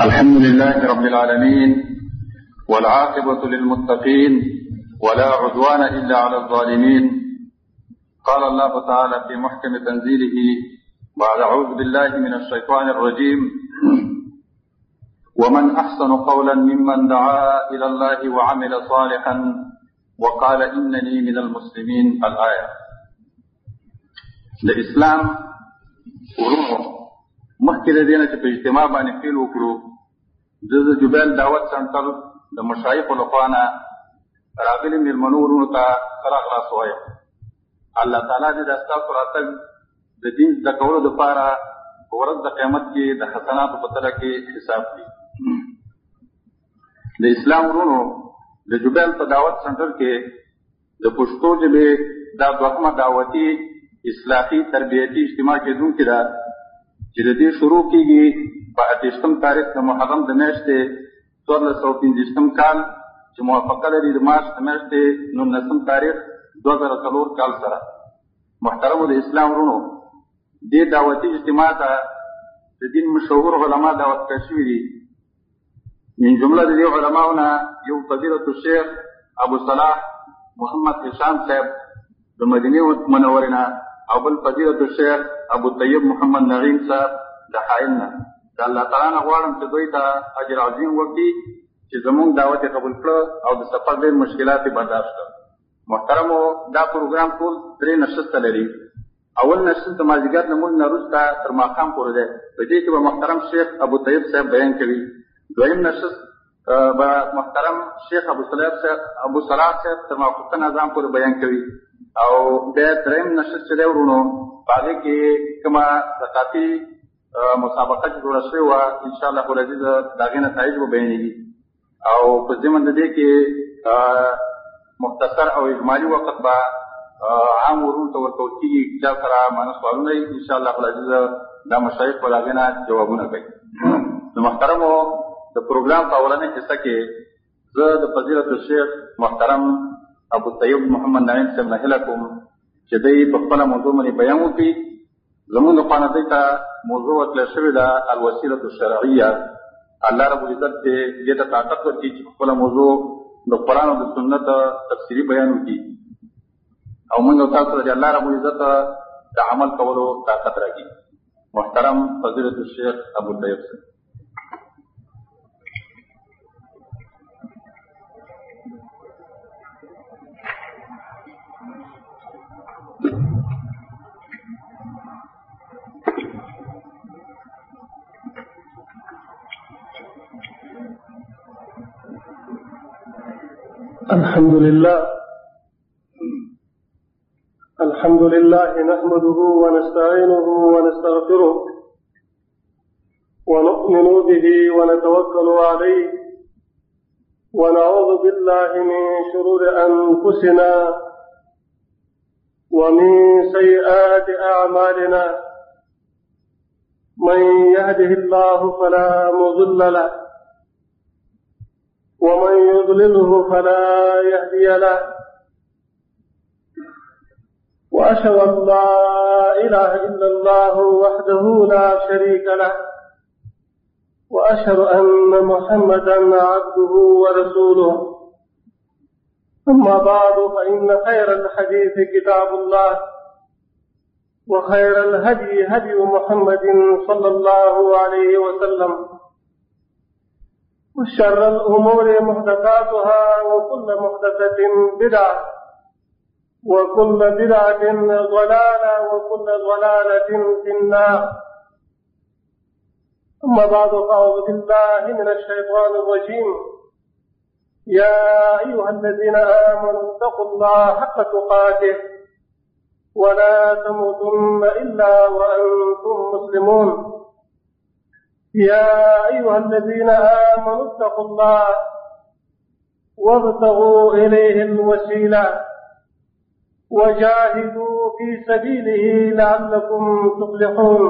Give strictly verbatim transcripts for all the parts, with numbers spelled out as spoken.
الحمد لله رب العالمين والعاقبة للمتقين ولا عدوان إلا على الظالمين. قال الله تعالى في محكم تنزيله بعد أعوذ بالله من الشيطان الرجيم: ومن أحسن قولا ممن دعا إلى الله وعمل صالحا وقال إنني من المسلمين. الآية. الإسلام ورونو مخکې د دې نه چې په اجتماع باندې فیل وکړو، زه د جبیل دعوت سنټر د مشایخو لخوا نه راغلي مېلمنو ورونو ته ښه راغلاست وایم. الله تعالی دې د ستاسو راتګ د دین زده کولو دپاره په ورځ د قیامت کې د حسناتو په تله کې حساب کړي. د اسلام ورونو د جبیل په دعوت سنټر کې د پښتو ژبې دا دوهمه دعوتي اصلاحي تربیتي اجتماع کېدونکې ده چې د دې شروع کېږي په اتهشتم تاریخ د محرم د میاشتې څوارلس سوه پنځویشتم کال چې موافقه لري د مارچ د میاشتې نولسم تاریخ دوه زره څلور کال سره. محترمو د اسلام ورونو، دې دعوتي اجتماع ته د دین مشهور علما دعوت کړي شوي دي. من جمله د دې علماو نه یو فضیلة الشیخ ابو صلاح محمد هشام صاحب د مدینې منورې نه، او بل فضیلة الشیخ ابو طیب محمد نعیم صاحب د حائل نه. د الله تعالی نه غواړم چې دوی ته اجر عظیم وکړي چې زموږ دعوت یې قبول کړه او د سفر ډېر مشکلات یې برداشت کړه. محترمو، دا پروګرام ټول درې نشسته لري. اول نشست د مازدیګر لمونځ نه وروسته تر ماښام پورې دی. په دې کې به محترم شیخ ابو طیب صاحب بیان کوي. دویم نشست به محترم شیخ ابو صلاح صاحب ابو صلاح صاحب تر ماخوستن اذان پورې بیان کوي. او بیا دریم نشست چې دی ورونو، په هغې کې کومه ثقافي مسابقه چې جوړه شوې وه، انشاءالله العزیز د هغې نتایج به بیانېږي. او په ضمن د دې کې مختصر او اجمالي وخت به عام ورونو ته ورکول کېږي. چا سره معنه سوالونه وي، انشاءالله العزیز دا مشایخ به د هغې نه جوابونه کوي. د محترمو د پروګرام په اولنۍ حصه کې زه د فضیلة الشیخ محترم ابو طیب محمد نعیم صاحب نه هیله کوم چې دی په خپله موضوع باندې بیان وکړي. زموږ لخوا نه دی ته موضوع ورکړل شوې ده الوسیلة الشرعیه. الله رب العزت دې دې ته طاقت ورکړي چې په خپله موضوع د قرآن او د سنت تفسیري بیان وکړي، او موږ او تاسو ته الله رب العزت د عمل کولو طاقت راکړي. محترم فضیلة الشیخ ابو طیب صاحب. الحمد لله الحمد لله نحمده ونستعينه ونستغفره ونؤمن به ونتوكل عليه ونعوذ بالله من شرور أنفسنا ومن سيئات أعمالنا. من يهده الله فلا مضل له ومن يضلله فلا يهدي له، وأشهد أن لا إله إلا الله وحده لا شريك له، وأشهد أن محمدا عبده ورسوله. أما بعد، فإن خير الحديث كتاب الله، وخير الهدي هدي محمد صلى الله عليه وسلم، وشر الأمور محدثاتها، وكل محدثة بدعة، وكل بدعة ضلالة، وكل ضلالة في النار. أما بعد، فأعوذ بالله من الشيطان الرجيم. يا أيها الذين آمنوا اتقوا الله حق تقاته ولا تموتن إلا وأنتم مسلمون. يا أيها الذين آمنوا اتقوا الله وابتغوا إليه الوسيلة وجاهدوا في سبيله لعلكم تفلحون.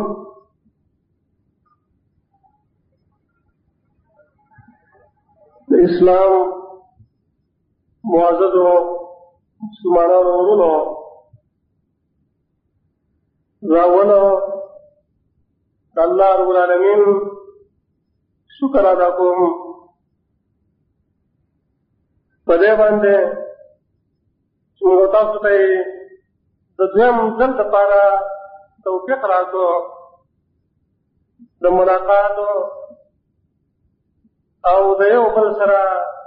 الإسلام معزز مسلمانان ورونو، راولو الله رب العالمین شکر ادا کوم په دې باندې چې موږ تاسو ته د دویم ځل دپاره توفیق راکړو د ملاقات او د یو بل سره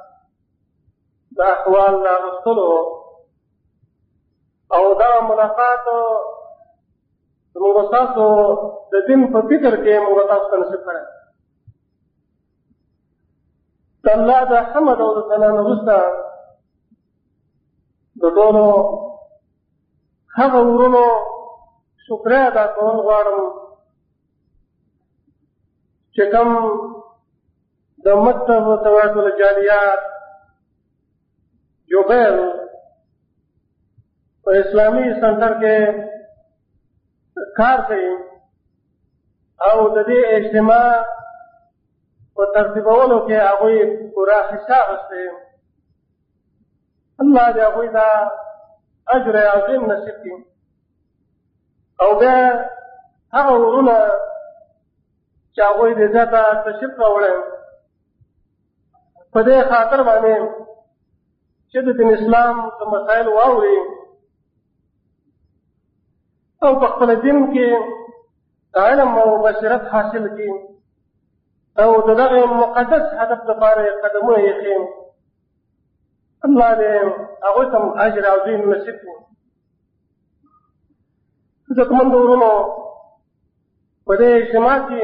د احوال د اخیستلو او دا ملاقات زموږ ستاسو د دین په فکر کې موږ تاسو ته نصیب کړی د الله د حمد او د ثنا نه وروسته د ټولو هغه ورونو شکریه ادا کول غواړم چې کوم د مکتب توعیة الجالیات جوبیل په اسلامي سنټر کې کار کوي او د دې اجتماع په ترتیبولو کې هغوی پوره حصه اخیستی الله دې هغوی ته اجر عظیم نصیب کړي او بیا هغه ورونه چې هغوی دې ځای ته تشریف راوړی په دې خاطر باندې چې د دین اسلام د مسایلو واوري او په خپل دین کې علم او بصیرت حاصل کړي او د دغه مقدس هدف لپاره قدمونه ایښي الله دې هغوی ته اجر عظیم نصیب کړي عزتمندو ورونو په دې اجتماع کې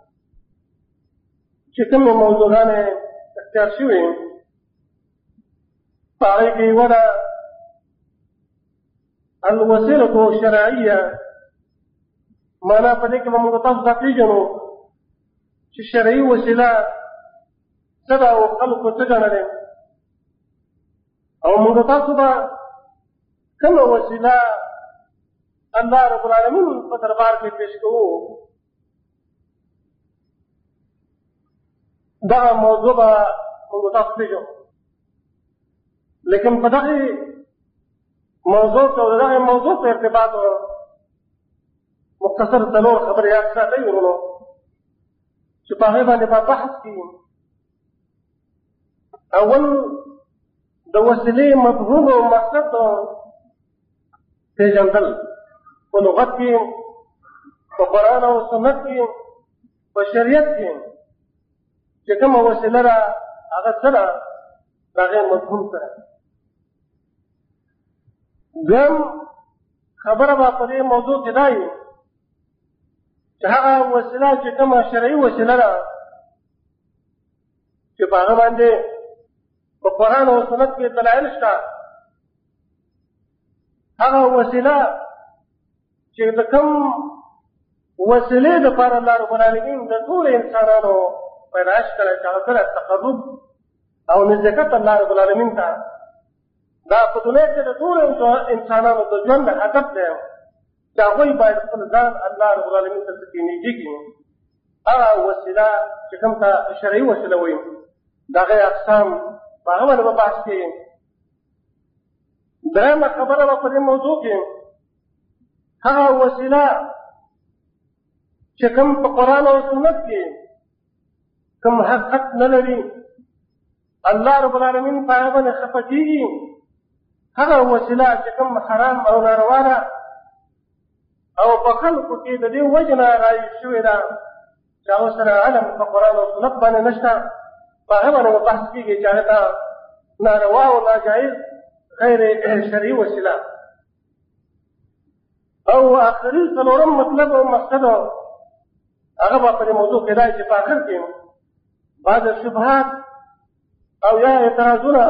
چې کومې موضوعګانې اختیار شوي په هغې کې یوه ده الوسیلة الشرعیه معنا په دې کې به موږ تاسو ته پېژنو چې شرعي وسیله څه ده او خلکو څه ګڼلې او موږ تاسو به کومه وسیله الله رب العالمین په دربار کې پېښ کوو دغه موضوع به موږ تاسو پېژنو لیکن په دغه موضوع ته د دغه موضوع په ارتباط مختصر څلور خبرې یاد ساتئ ورونو چې په هغې باندې به بحث کړي اول د وسیلې مفهوم او مقصد پېژندل په لغت کې په قرآن او سنت کې په شریعت کې چې کومه وسیله ده هغه څه ده د هغې مفهوم سره دویم خبره به په دې موضوع کې دا وي چې هغه وسیله چې کومه شرعي وسیله ده چې په هغه باندې په قرآن او سنت کې دلایل شته هغه وسیله چې د کوم وسیلې دپاره الله رب العالمین د ټولو انسانانو پیدایش کړی چې هغه سره تقرب او نزدېکت الله رب العالمین ته دا په دنیا کې د ټولو انسانانو د ژوند هدف دی چې هغوی باید خپل ځان الله رب العالمین ته څه نږدې کړي هغه وسیله چې کوم ته شرعي وسیله وایي د هغې اقسام په هغه باندې به بحث کوي درېیمه خبره به په دې موضوع کې هغه وسیله چې کوم په قرآن او سنت کې کوم حقیقت نه لري الله رب العالمین په هغه باندې خفه کېږي هغه وسیله چې کوم حرام او ناروا ده او په خلکو کې د دې وجه نه رایج شوې ده چې هغه سره علم په قرآن او سنت باندې نشته په هغه باندې به بحث کېږي چې هغه ته ناروا او ناجایز غیر شرعي وسیله او آخري څلورم مطلب او مقصد هغه به په دې موضوع کې دی چې په آخر کې بعض شبهات او یا اعتراضونه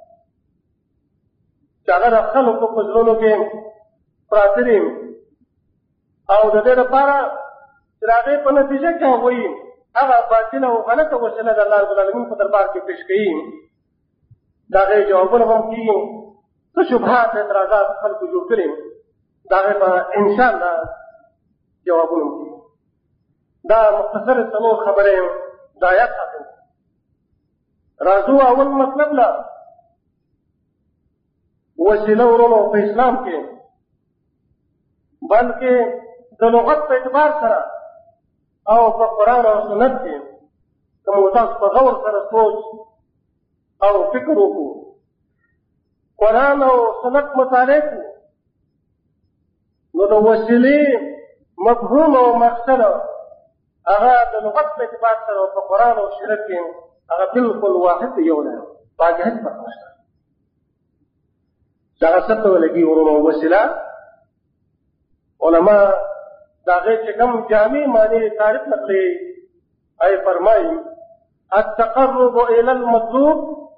چې هغه د خلکو په زړونو کې پراته دي او د دې لپاره چې د هغې په نتیجه کې هغوی هغه باطله او غلطه وسیله د الله رب العالمین په دربار کې پېښ کوي د هغې جوابونه به هم کېږي څه شبهات اعتراضات خلکو جوړ کړي د هغې به انشاءالله جوابونه هم کېږي دا مختصرې څلور خبرې دا یاد ساتئ راځو اول مطلب له وسیله ورونو په اسلام کې بلکې د لغت په اعتبار سره او په قرآن او سنت کې که موږ تاسو په غور سره سوچ او فکر وکړو، قرآن او سنت مطالعه کړو، نو د وسیلې مفهوم او مقصد هغه د لغت په اعتبار سره په قرآن او سنت کې هغه بالکل واحد یو دی، باقي هیڅ فرق نشته. دغه څه ته ویل کېږي ورونو وسیله. علما د هغې چې کوم جامع معنی تعریف نکړي ای فرمایي التقرب الى المطلوب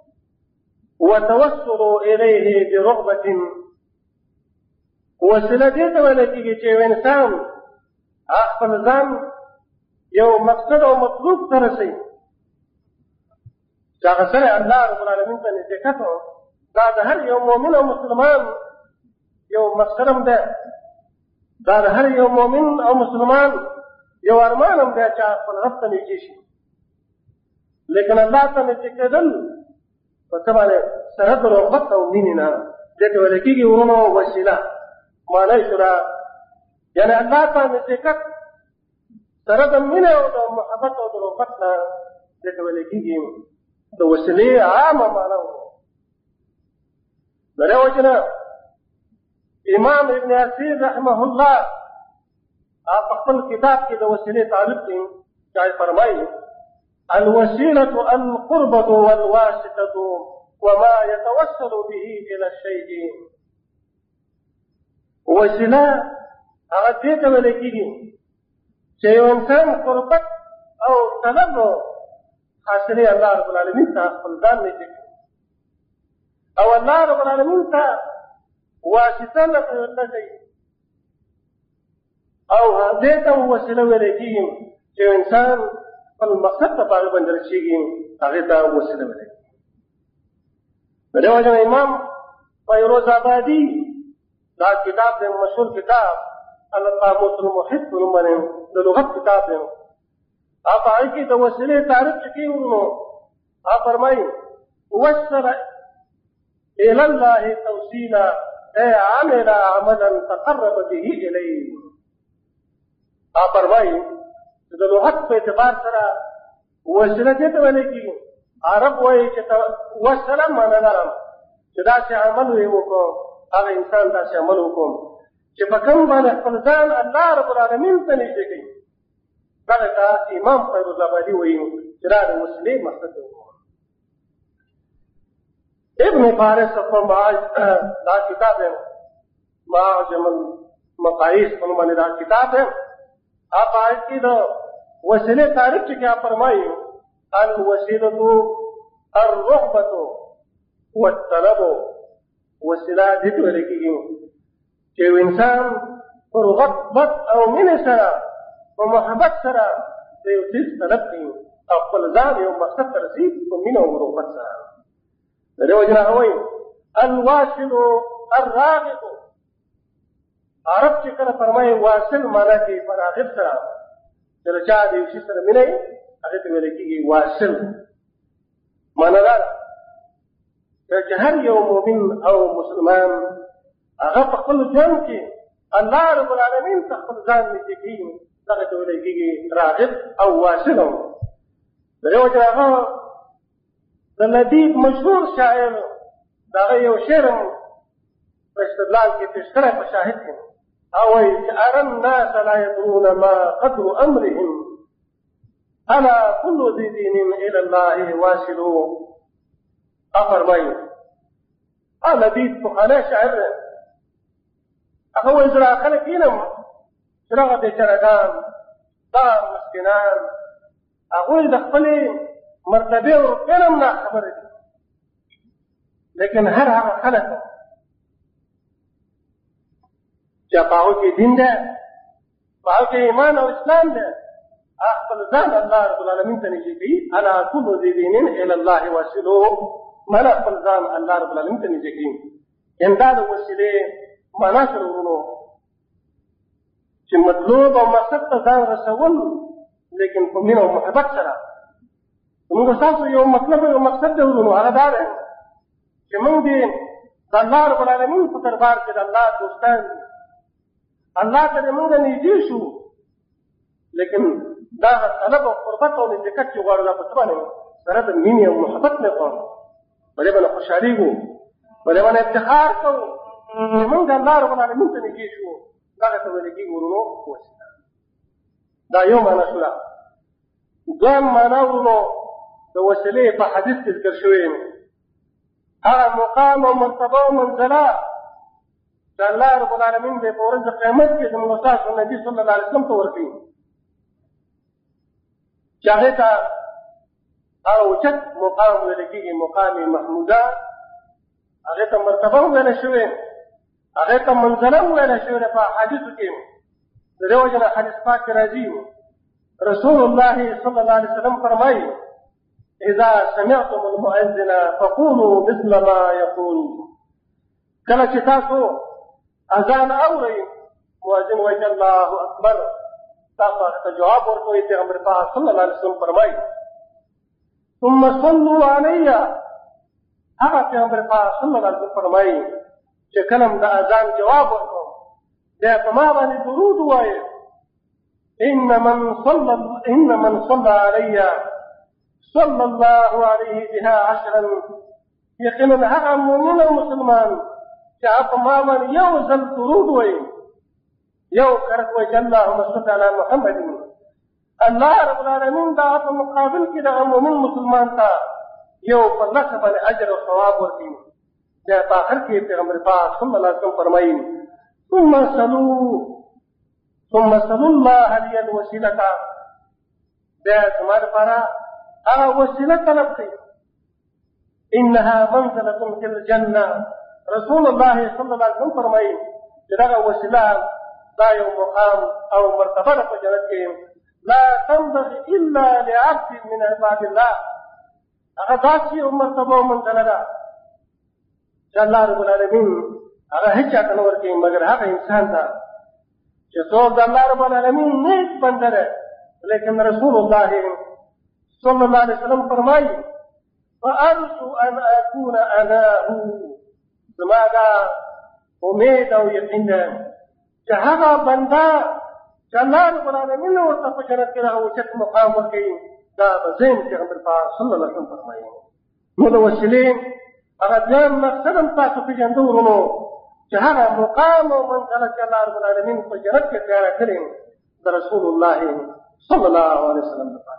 وتوسل الیه برغبة. وسیله دې ته ویل کېږي چې یو انسان خپل ځان یو مقصد او مطلوب ته رسوي چې هغه سره الله رب العالمین ته نزدېکت دا د هر یو مؤمن او مسلمان یو مقصد هم دی، دا د هر یو مؤمن او مسلمان یو ارمان هم دی چې خپل رب ته نږدې شي. لیکن الله ته نږدې کېدل په څه باندې؟ سره د رغبت او مینې نه. دې ته ویل کېږي ورونو وسیله. معنی شو دا یعنې الله ته نږدېکت سره د مینې او د محبت او د رغبت نه دې ته ویل کېږي د وسیلې عامه معنی ورونو. د دې وجه نه امام ابن اثیر رحمه الله په خپل کتاب کې د وسیلې تعریف کوي، چې فرمایي الوسيلة القربة والواسطة وما يتوسل به إلى الشيء. وسیله هغه دې ته ویل کېږي چې یو انسان قربت او طلب حاصلې الله رب العالمین ته خپل ځان نږدې کړي، او الله رب العالمین ته واسطه لګوي، او دې ته وسیله ویل کېږي چې یو انسان خپل مقصد ته په هغه باندې رسېږي، هغې ته وسیله ویل کېږي. د دې وجه نه امام فیروز آبادي دا کتاب دی، مشهور کتاب القاموس المحیط په نوم باندې د لغت کتاب دی، هغه هغې کې د وسیلې تعریف چې کوي نو هغه فرمایي وسل الى الله توسیلا ای عمل عملا تقرب به الیه. هغه فرمایي چې د لغت په اعتبار سره وسیله دې ته ویل کېږي. عرب وایي چې وسله معنا لرم چې داسې عمل یې وکړو، هغه انسان داسې عمل وکړو چې په کوم باندې خپل ځان الله رب العالمین ته نږدې کوي. دغه ته امام فیروز آبادي وایي چې دا د وسیلې مقصد دی. ابن فارس په معاج دا کتاب دی، معجم المقاییس په نوم باندې دا کتاب دی. هغه آیت کې د وسیلې تعریف چې کیا فرمایي الوسیلة الرغبة والطلب. وسیله دې ته ویل کېږي چې یو انسان په رغبت او مینې سره په محبت سره د یو څیز طلب کوي او خپل ځان یو مقصد ته رسي په مینه او رغبت سره. د دې وجه نه هغه وایي الواصل الراغب. عرب چې کله فرمایي واصل معنا کوي په راغب سره، چې له چا د یو شي سره مینه وي هغې ته ویل کېږي واصل. معنا دا ده چې هر یو مؤمن او مسلمان هغه په خپل ژوند کې الله رب العالمین ته خپل ځان نږدې کوي، دغه ته ویل کېږي راغب او واصل. د دې وجه هغه د لبیب مشهور شاعر د هغه یو شعر هم په استدلال کې پېښ کړی په شاهد کې، هغه وایي چې ارى الناس لا يدرون ما قدر امرهم الا كل ذي دين الى الله واصل. فرمایي هغه لبیب پخوانی شاعر دی، هغه وایي زه دا خلک وینم چې دغه بېچارهګان دغه مسکینان هغوی د خپلې مرتبې او رتبې نه هم ناخبره دي، لیکن هر هغه خلک چې په هغو کې دین دی، په هغو کې ایمان او اسلام دی، هغه خپل ځان الله رب العالمین ته نږدې کوي. الا كل ذي دین الى الله واصلو. معنا خپل ځان الله رب العالمین ته نږدې کوي. یعنې دا د وسیلې معنا سره ورونو چې مطلوب او مقصد ته ځان رسول، لیکن په مینه او محبت سره. موږ ستاسو یو مطلب او مقصد دی ورونو، هغه دا دی چې موږ دې د الله رب العالمین په دربار کې د الله دوستان دي، الله ته دې موږ نږدې شو، لیکن دا طلب او قربت او نزدېکت چې غواړو دا په څه باندې سره د مینې او محبت نه غواړو په دې باندې خوشحالېږو په دې باندې افتخار کوو چې موږ د الله رب العالمین ته نږدې شو دغه ته ویل کېږي ورونو وسیله دا یو معنا شوله دویم معنا ورونو د وسیلې په حدیث کې ذکر شوی هغه مقام او مرتبه او منزله چې الله رب العالمین به په ورځ د قیامت کې زموږ استاد نبی صلی الله علیه وسلم ته ورکوي چې هغې ته هغه اوچت مقام ویل کېږي مقام محموده هغې ته مرتبه وویله شوې هغې ته منزله وویله شوې ده په احادیثو کې د دې وجه نه حدیث پاک کې راځي رسول الله صلی الله علیه وسلم فرمایي اذا سمعتم المؤذن فقولوا مثل ما يقول کله چې تاسو اذان اورئ مؤذن وایي الله اکبر تاسو ته جواب ورکوئ پیغمبر پاک صلی الله علیه وسلم فرمایي ثم صلوا علی هغه پیغمبر پاک صلی الله علیه وسلم فرمایي چې کله د اذان جواب ورکوم بیا په ما باندې درود ووایئ ان من صلى ان من صلى علی صلى الله عليه بها عشرا یقینا هغه مؤمن او مسلمان چې په ما باندې یو ځل درود وایي یو کرت وایي اللهم صل علی محمد الله رب العالمین دا په مقابل کې د مؤمن مسلمان ته یو په لکه باندې اجر او ثواب ورکوي بیا په آخر کې پیغمبر پاک صلی الله علیه وسلم فرمایي ثم صلوا ثم صلوا الله لي الوسيله بیا زما لپاره هغه وسیله طلب کړئ انها منزله في الجنه رسول الله صلی الله علیه وسلم فرمایي چې دغه وسیله دا یو مقام او مرتبه ده په جنت کې لا تنبغي الا لعبد من عباد الله هغه داسې یو مرتبه او منزله ده چې الله رب العالمین هغه هیڅ چاته نه ورکوي مګر هغه انسان ته چې څوک د الله رب العالمین نیک بنده ده لیکن رسول الله صلی الله علیه وسلم فرمایي فارجو ان اكون اناه زما دا امید او یقین ده چې هغه بنده چې الله رب العالمین ورته په جنت کې هغه اوچت مقام ورکوي دا به زه پیغمبر پاک صلی الله علیه وسلم فرمایي نو د وسیلې هغه دویم مقصد هم تاسو پېژنده ورونو چې هغه مقام او منزله چې الله رب العالمین په جنت کې تیاره کړې د رسول الله صلی الله علیه وسلم لپاره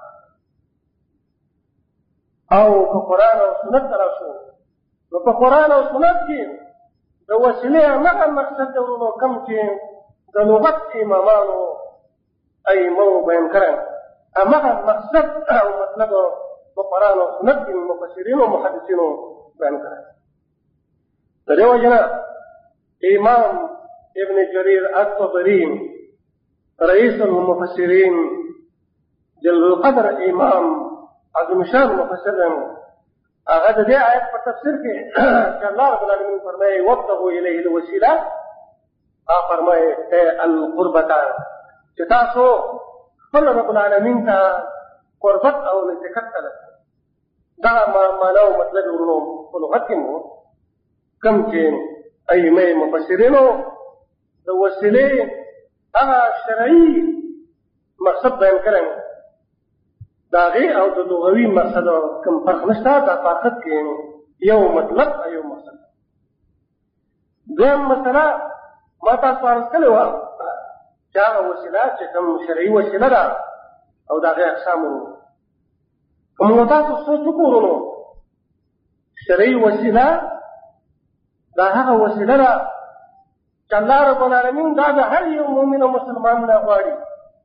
او په قرآن او سنت سره شو نو په قرآن او سنت کې د وسیلې هغه مقصد دی ورونو کوم چې د لغت امامانو ائمو بیان کړی همغه مقصد او مطلب په قرآن او سنت کې مفسرینو او محدثینو بیان کړی د دې وجه نه امام ابن جرير الطبري رئيس المفسرين جل القدر امام عظیم شان مفسر هغه د دې آیت په تفسیر کې چې الله رب العالمین فرمایي وابتغوا الیه الوسیله هغه فرمایي القربة چې تاسو خپل رب العالمین ته قربت او نزدېکت طلب دا معنا او مطلب ورونو په لغت کې مو کوم چې ائمه مفسرینو د وسیلې هغه شرعي مقصد بیان کړی د هغې او د لغوي مقصد کوم فرق نشته دا طاقت کې یو مطلب او یو مقصد دویم مسله ما تاسو عرض کړې وه چې هغه وسیله چې کوم شرعي وسیله ده او د هغې اقسام ورونو که موږ تاسو سوچ وکړو نو شرعي وسیله دا هغه وسیله ده چې الله رب العالمین دا د هر یو مؤمن او مسلمان نه غواړي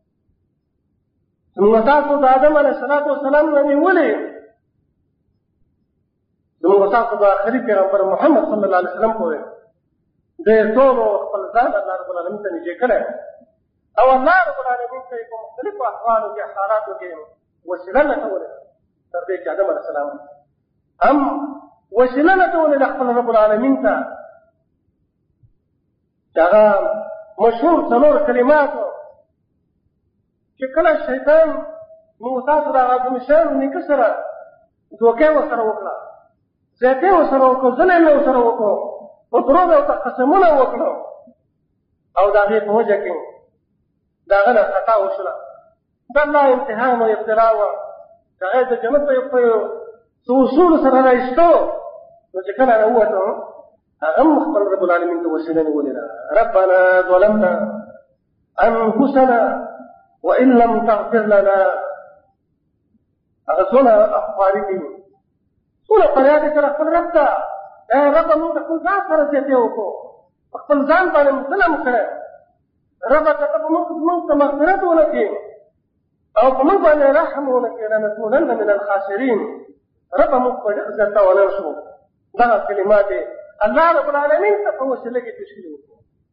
زموږ تاسو د آدم علیه السلام نه نیولې زموږ تاسو د آخري پیغمبر محمد صلی الله علیه وسلم پورې د ټولو خپل ځان الله رب العالمین ته نږدې کړی او الله رب العالمین ته په مختلفو احوالو کې حالاتو کې وسیله لټولې تر دې چې آدم علیه السلام هم وسیله لټولې د خپل رب العالمین ته چې هغه مشهور څلور کلماتو چې کله شیطان موږ تاسو د هغه مشر نیکه سره دوکې ورسره وکړه زیاتې ورسره وکړو ظلم یې ورسره وکړو په دروغ ورته قسمونه وکړو او د هغې په وجه کې د هغه نه خطا وشوله دا الله امتحان او ابتلا وه چې هغه د جنت په څو اصولو سره رایستو نو چې کله راووتو هغه هم خپل رب العالمین ته وسیله نیولې ده. ربنا ظلمنا انفسنا وان لم تغفر لنا هغه څونه اخباري دي څونه فریاد یې کړه خپل رب ته اے رب موږ خپل ځان سره زیاتې وکړو خپل ځان باندې ظلم کړی رب ته ته موږ ته مغفرت ونه کړې او په موږ باندې رحم ونه کړې لنکونن من الخاسرین رب موږ په عزت ونه شو دغه کلمات الله رب العالمین ته په وسیله کې تشکیل وکړو.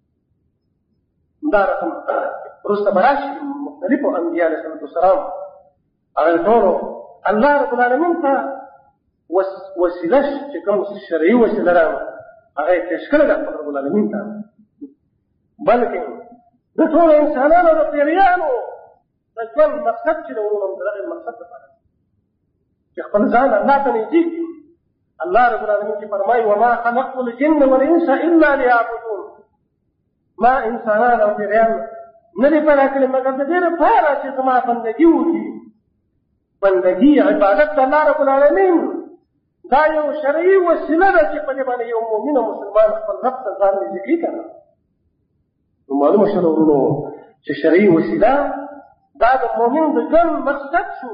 دا رقم وروسته به راشي مختلفو انبیا علیه السلام هغه ټولو الله رب العالمین ته وسیله چې کوم شرعي وسیله راغله هغه یې پیش کړې ده خپل رب العالمین ته بلکې د ټولو انسانانو د پیریانو د ژوند مقصد چې د وروڼو د دغه مقصد لپاره چې خپل ځان الله ته نږدې کړي. الله رب العالمین کی فرمائی وما خلقت الجن والانس الا ليعبدون ما انسانان او پیریان نه دي پیدا کړي مګر د دې لپاره چې زما بندګي وکړي. بندګي عبادت د الله رب العالمین دا یو شرعي وسیله ده چې په دې باندې یو مؤمن او مسلمان خپل رب ته ځان نږدې کوي کنه. نو معلومه شوه ورونو چې شرعي وسیله دا د مؤمن د ژوند مقصد شو.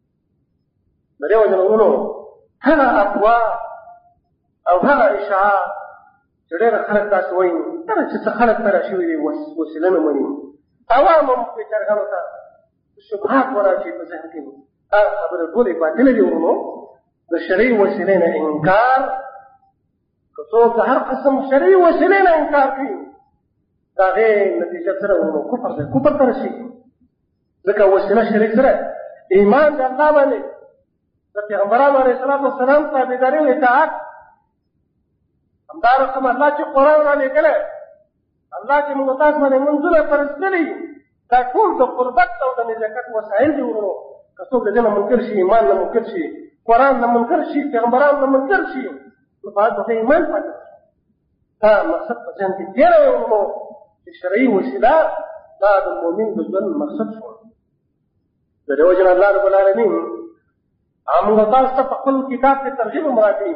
د دې وجه ورونو هغه اقوا او هغه اشعاع چې ډېر خلک تاسو وایي دا چې څه خلک پیدا شوي دي وسیله نه مني عوام هم پرې چرګانو ته شبهات وراشي په ذهن کې هغه خبرې ټولې باطلې دي ورونو. د شرعي وسیلې نه انکار که څوک د هر قسم شرعي وسیلې نه انکار کوي د هغې نتیجه سره ورونو کفر دی کفر ته رسېږي ځکه وسیله شرعي سره ایمان د الله باندې د پیغمبرانو علیه السلام والسلام تابعداري او اطاعت همدا رقم الله چې قرآن رالېږلی الله چې موږ تاسو باندې منځونه فرض کړي دا ټول د قربت او د نزاکت وسایل دي ورونو. که څوک د دې نه منکر شي ایمان نه منکر شي قرآن نه منکر شي پیغمبران نه منکر شي نو په هغه ایمان پاتې شي. دا مقصد په ذهن کې تېروي ورونو چې شرعي وسیله دا د مؤمن د ژوند مقصد شو. د دې وجه نه الله رب العالمین موږ تاسو ته په خپل کتاب کې ترغیب مراکړي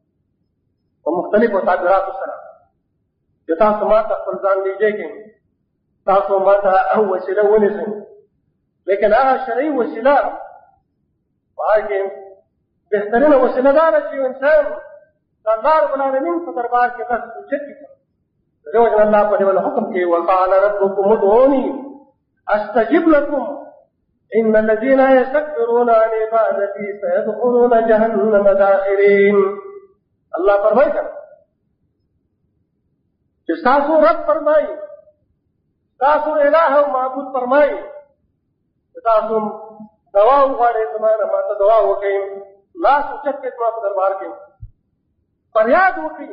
په مختلفو تعبیراتو سره چې تاسو ما ته خپل ځان نږدې کړئ تاسو ما ته هغه وسیله ونیسئ لیکن هغه شرعي وسیله په هغه کې بهترینه وسیله دا ده چې انسان د الله رب العالمین په دربار کې بس اوچت کړي. د دې وجه الله په دې باندې حکم کوي وقال ربكم ادعوني استجب لكم ان الذين يستكبرون عن عبادتي سيدخلون جهنم داخرين. الله فرمایي چې تاسو رب فرمایي تاسو الہ او معبود فرمایي تاسو دعا وغواړئ زمانه ما ته دعا وکړئ لاس اوچت کړئ زما په دربار کې فریاد وکړئ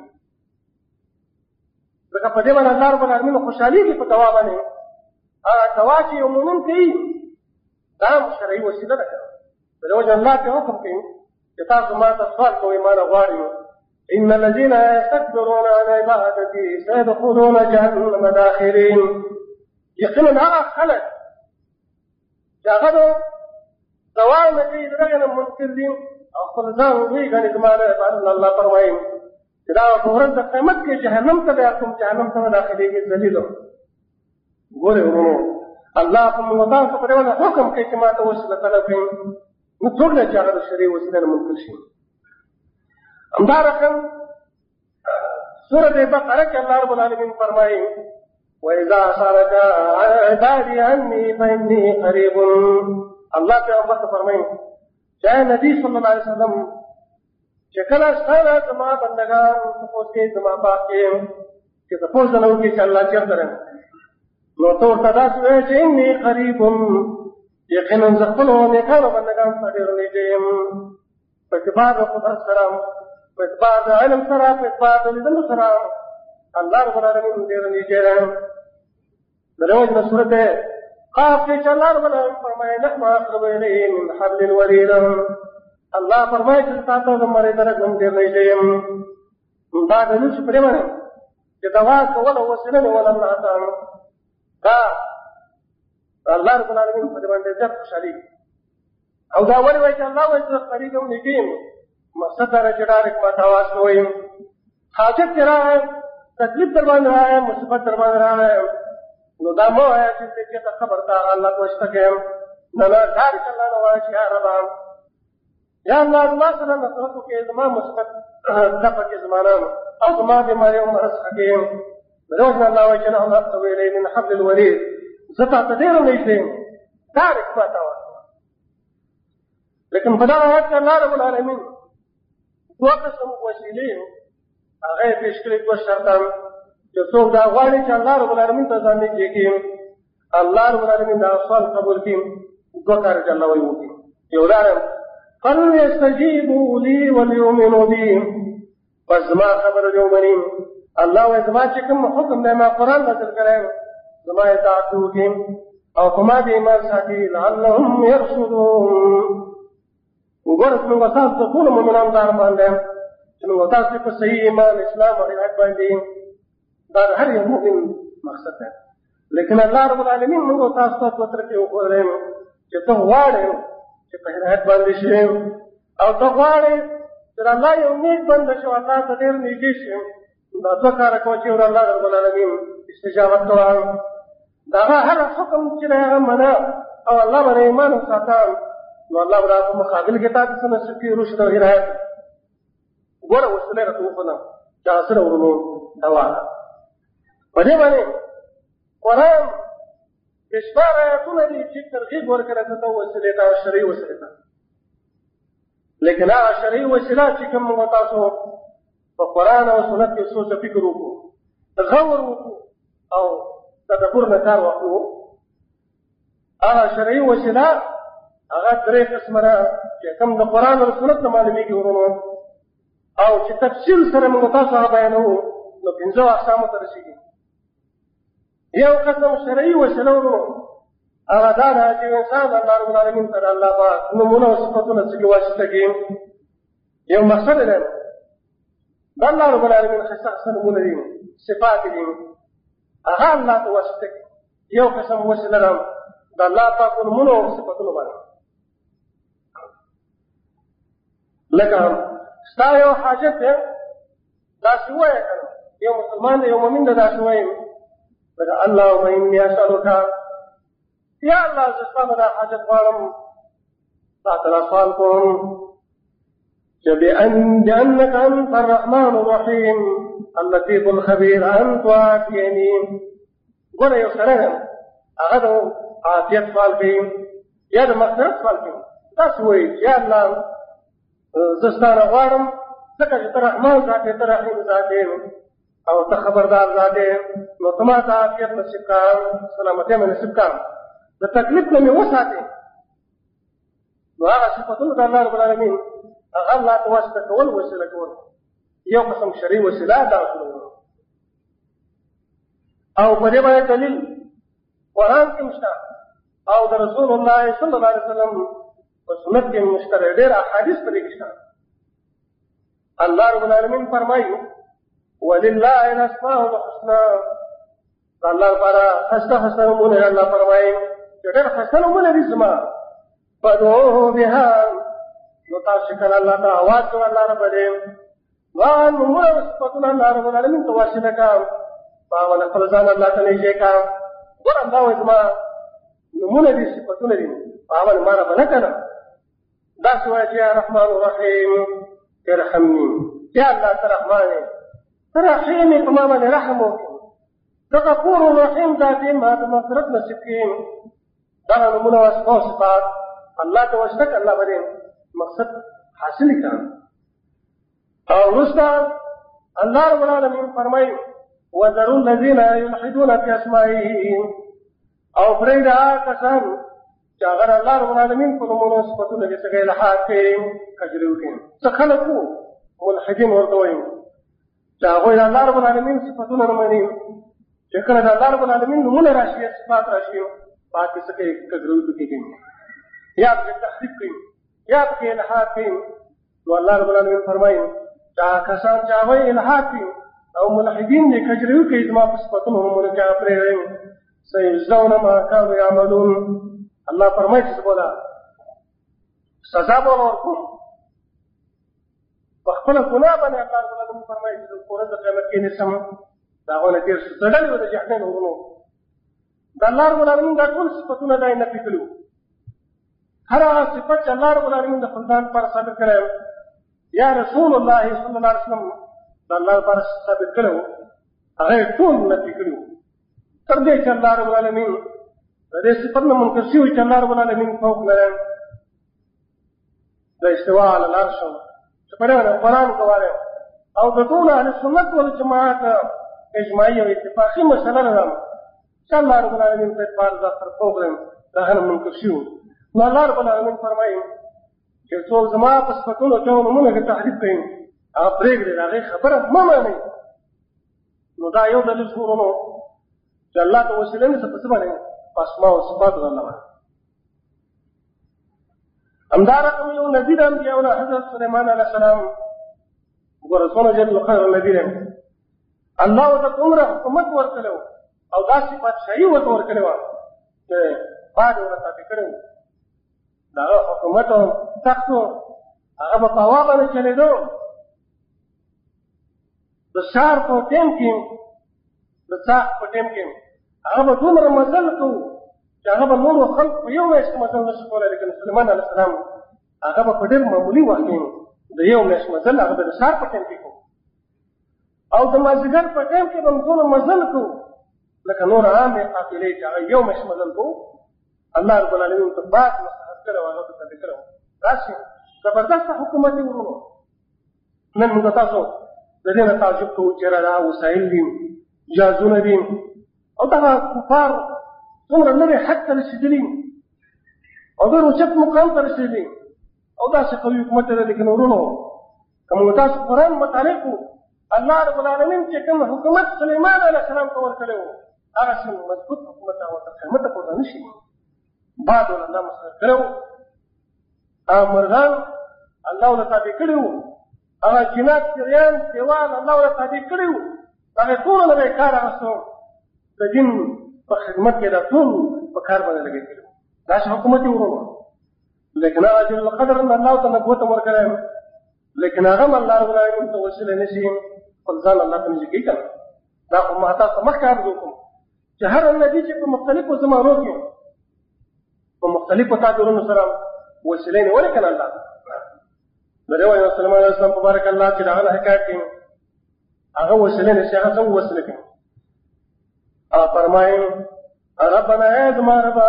ځکه په دې باندې الله رب العالمین خوشحالېږي په دعا باندې هغه دعا چې یو مؤمن کوي دا شرعي وسیله ده. د دې وجه الله ته حکم کوي چې تاسو ما ته سوال کوئ ما نه غواړئ ان الذين يستكبرون عن عبادتي سيدخلون جهنم داخرين. یقینا هغه خلک چې هغه دعا نه کوي د دغه نه منکر دي او خپل ځان وایي ګڼي زما نه عبادت الله فرمایي چې دا په ورځ د قیامت کې جهنم ته به کوم جهنم ته داخلېږي ذلیلو. ګورئ ورونو الله په موږ تاسو په دې باندې حکم کوي چې ما ته وسیله طلب کړئ نو څوک نه چې هغه د شرعي وسیله نه منکر شي. همدا رقم سورة بقره کې الله رب العالمین فرمایي وإذا سألك عبادي عني فإني قريب. الله پیغمبر ته فرمایي چې نبی صلی الله علیه وسلم چې کله ستاسو زما بندگان تاسو کې زما پاکي چې تاسو نه وکړي چې الله چیرته راځي نو ته ورته داسې وایې چې اني قریب یقینا زه خپلو نیکانو بندګانو ته ډېر نږدې یم په اعتبار د قدرت سره په اعتبار د علم سره په اعتبار د لیدلو سره الله رب العالمین ډېر نږدې دی. د دې وجه نه سورت قاف کې چې الله رب العالمین فرمایي نحن اقرب الیه من حبل الورید. الله فرمایي چې تاسو د مړي سره کوم ډېر نږدې یم. دا دلیل چې پرې باندې چې دوا کول او وسیله نیول الله تعالی دا الله رب العالمین په دې باندې ډېر خوشحالي او دا ولې وایي چې الله وایي زه قریب یم نږدې یم مقصد دا دی چې ډایرکټ ما ته اواز کوئ حاجت کې راغی تکلیف در باندې راغی مصیبت در باندې راغی نو دا مه وایه چې دې ته خبر ته الله ته وشته کړم نه نه ډایرکټ الله نه وایه چې یا ربه یا الله زما سره نصرت وکړې زما مصیبت دفع کړې زما نه او زما بیماري او مرض ښه کړې روز الله وایي چې نحن أقرب إليه من حبل الوريد زه تا ته ډېر نږدې یم ډایرکټ ما ته اواز لیکن په دغه آیت کې الله رب العالمین دوه قسم وسیلې هغه یې پېښ کړي دوه شرطان چې څوک دا غواړي چې الله رب العالمین ته ځان نږدې کړي الله رب العالمین دا سوال قبول کړي دوه کار چې الله وایي وکړي یو لاره فليستجيبوا لي وليؤمنوا بي پس زما خبره دې ومني الله وایي زما چې کوم حکم دی ما قرآن نازل کړی زما اطاعت وکړي او په ما دې ایمان ساتي لعلهم يرشدون وګوره چې موږ تاسو ته ټولو مؤمنانو ته ارمان دی چې موږ تاسو په صحیح ایمان اسلام او هدایت باندې دا د هر یو مؤمن مقصد دی لیکن الله رب العالمین موږ تاسو ته دوه طرفې وښودلې چې ته غواړې چې په هدایت باندې شې او ته غواړې چې الله یو نیک بنده شي الله ته ډېر نږدې شي دا دوه کاره کوه چې الله رب العالمین استجابت کوه د هغه هر حکم چې دی هغه منه او الله باندې ایمان وساته نو الله به په مقابل کې تا ته څه نصیب کړي رشد او هدایت ګوره وسیله راته وښوده چې هغه سره ورونو دوا ده په دې باندې قرآن بشپاره آیاتونه دي چې ترغیب ورکړی ته وسیلې ته شرعي وسیلې ته لیکن هغه شرعي وسیله چې کوم موږ تاسو په قرآن او سنت کې سوچ فکر وکړو غور وکړو او تدبر نه کار واخلو هغه شرعي وسیله هغه درې قسمه ده چې کوم د قرآن او سنت نه معلومیږي ورونو او چې تفصیل سره موږ تاسو هغه بیانوو نو پنځو اقسامو ته رسېږي یو قسم شرعي وسیله ورونو هغه دا ده چې انسان الله رب العالمین ته د الله پاک نومونه او صفتونه څخه واسطه کوي یو مقصد دی د الله رب العالمین ښایسته نومونه دي صفات دي هغه الله ته واسطه کوي یو قسم وسیله ده د الله پاک نومونه او صفتونه باندې لکه ستا یو حاجت دی داسې ووایه که نه یو مسلمان دی یو مؤمن دی داسې وایي لکه اللهم اني اسألک یا الله زه ستا نه دا حاجت غواړم تا ته دا سوال کوم چې بأنك أنت الرحمن الرحيم اللطيف الخبير أن تعافيني ګوره یو سړی دی هغه د عافیت سوال کوي یا د مغفرت سوال کوي داسې وایي یا الله زه ستا نه غواړم ځکه چې ته رحمان ذات یې ته رحیم ذات یې او ته خبردار ذات یې نو ته ما ته عافیت نصیب کړه سلامتیا مې نصیب کړه د تکلیف نه مې وساتې نو هغه صفتونه د الله رب العالمین هغه الله ته واسطه کول وسیله کول یو قسم شرعي وسیله دا وسیله او په دې باندې دلیل قرآن کې مشته او د رسول الله صلی الله علیه وسلم په سنت کې مشته ډېر احادیث په دې کې شته الله رب العالمین فرمایي ولله الاسماء الحسنى الله لپاره ښایسته ښایسته نومونه الله فرمایي چې ډېر ښایسته نومونه دي زما فادعوه بها نو تاسو کله الله ته आवाज کوئ الله رب دې وان نومونه او صفتونه الله رب العالمین ته واسطه کړه باور خپل ځان الله ته نږدې کړه ګور الله وایي زما نومونه دي صفتونه دي باور ما رب نه کړه دا سوای چې رحمان الرحیم ارحمني یا الله ته رحمان ته رحیم په ما باندې رحم وکړه ته غفور رحیم ذاتي ما ته مغفرت نصیب کړي دا نومونه او صفات الله ته واسطه الله باندې مقصد حاصل کړه او رستا الله رب العالمین فرمایي وذروا الذين يلحدون في اسمائه او فريدا کسان چې هغه الله رب العالمین په نومونو صفاتونو کې څنګه الحاد کوي کجریو کوي څه خلکو ملحدین ورته وایي چې هغه الله رب العالمین صفاتونه نه مني چې کله الله رب العالمین نومونه راشي صفات راشي پاتې څه کوي کجریو کوي یا په تحریف کوي یا په الحاد کوي نو الله رب العالمین فرمایي چې کسان چې هغه الحاد کوي او ملحدین دې کجریو کوي زما په صفاتونو نومونه کې پرې سيجزون ما كانوا يعملون. الله فرمایي چې بولا سزا به ورکوم په خپل ګناه باندې. الله تعالی فرمایي چې په ورځ د قیامت کې نسم داغونه تیر څړلې و د جهنم ورونو. د الله رب العالمین دا ټول صفاتونه دا نه پېکلو. هر هغه صفات چې الله رب العالمین د خپل ځان پر ثابت کړی یا رسول الله صلی الله علیه وسلم د الله پر ثابت کړو هغه ټول نه پېکلو. تر دې چې الله رب العالمین د دې صفات نه منکر شي چې الله رب العالمین فوق لري د استوا علی العرش چې په قرآن کې وایي او د ټول اهل سنت والجماعت اجماعي او اتفاقي مسله ده چې الله رب العالمین په پار ذات پر فوق لري دا هم منکر شي. نو الله رب العالمین فرمایي چې څوک زما په صفاتونو ته نمونه کې تحریف کوي هغه پرېږدي د هغې خبره مه منئ. نو دا یو دلیل ورونو چې الله ته وسیله نه څه په څه باندې په اسماء او صفاتو د الله باندې. همدا رقم یو نبي د انبیاءو نه حضرت سلیمان علیه السلام ګوره څونه جل خیر نبي دی. الله ورته دومره حکومت ورکړی او داسې بادشاهي ورته ورکړې وه چې باد یې ورته تابع کړی و. د هغه حکومت او تخت هغه به په هوا باندې چلېدو. د ښار په ټیم کې د څاښت په ټیم کې هغه به دومره مزل کوو چې هغه به نورو خلکو په یو میاشت مزل نه شي کولی. لیکن سلیمان علیه السلام هغه به په ډېر معمولي وخت کې د یو میاشت مزل هغه به د ښار په ټیم کې کوو او د مازدیګر په ټیم کې به دومره مزل کوو لکه نور عامې قافلې چې هغه یو میاشت مزل کوو. الله رب العالمین ته باد مستحب کړی و هغه ته تابع کړی و. داسې زبردسته حکومت یې ورونو. نن موږ تاسو د دې نه تعجب کوو چې یاره دا وسایل دي جهازونه دي او دغه کفار څومره لرې حد ته رسېدلي او ډېر اوچت مقام ته رسېدلي او داسې قوي حکومت دی. لیکن ورونو که موږ تاسو قرآن مطالعه کړو الله رب العالمین چې کوم حکومت سلیمان علیه السلام ته ورکړی و هغسې مضبوط حکومت هغه تر قیامته پورته نه شي. باد ول الله مسخر کړی و، هغه مرغان الله ورته تابع کړي وو، هغه جنات پیریان دیوان الله ورته تابع کړي وو. هغه ټول نه کار اغوستو د دین په خدمت کې دا ټول په کار باندې لګېدلي وو. داسې حکومت یې ورونه. لیکن هغه جل القدر الله ته نبوت ورکړی لیکن هغه هم الله رب العالمین ته وسیله نه شي خپل ځان الله ته نږدې کوي که نه. دا خو ما تاسو مخکې عرض وکړو چې هر نبي چې په مختلفو زمانو کې په مختلفو تعبیرونو سره وسیلې نیولې که نه الله د دې وایي سلیمان علیه السلام مبارک الله چې د هغه نه حکایت کوي هغه وسیلې نه شي هغه څنګه وسیله کوي. هغه فرمایي ربنا ای زما ربه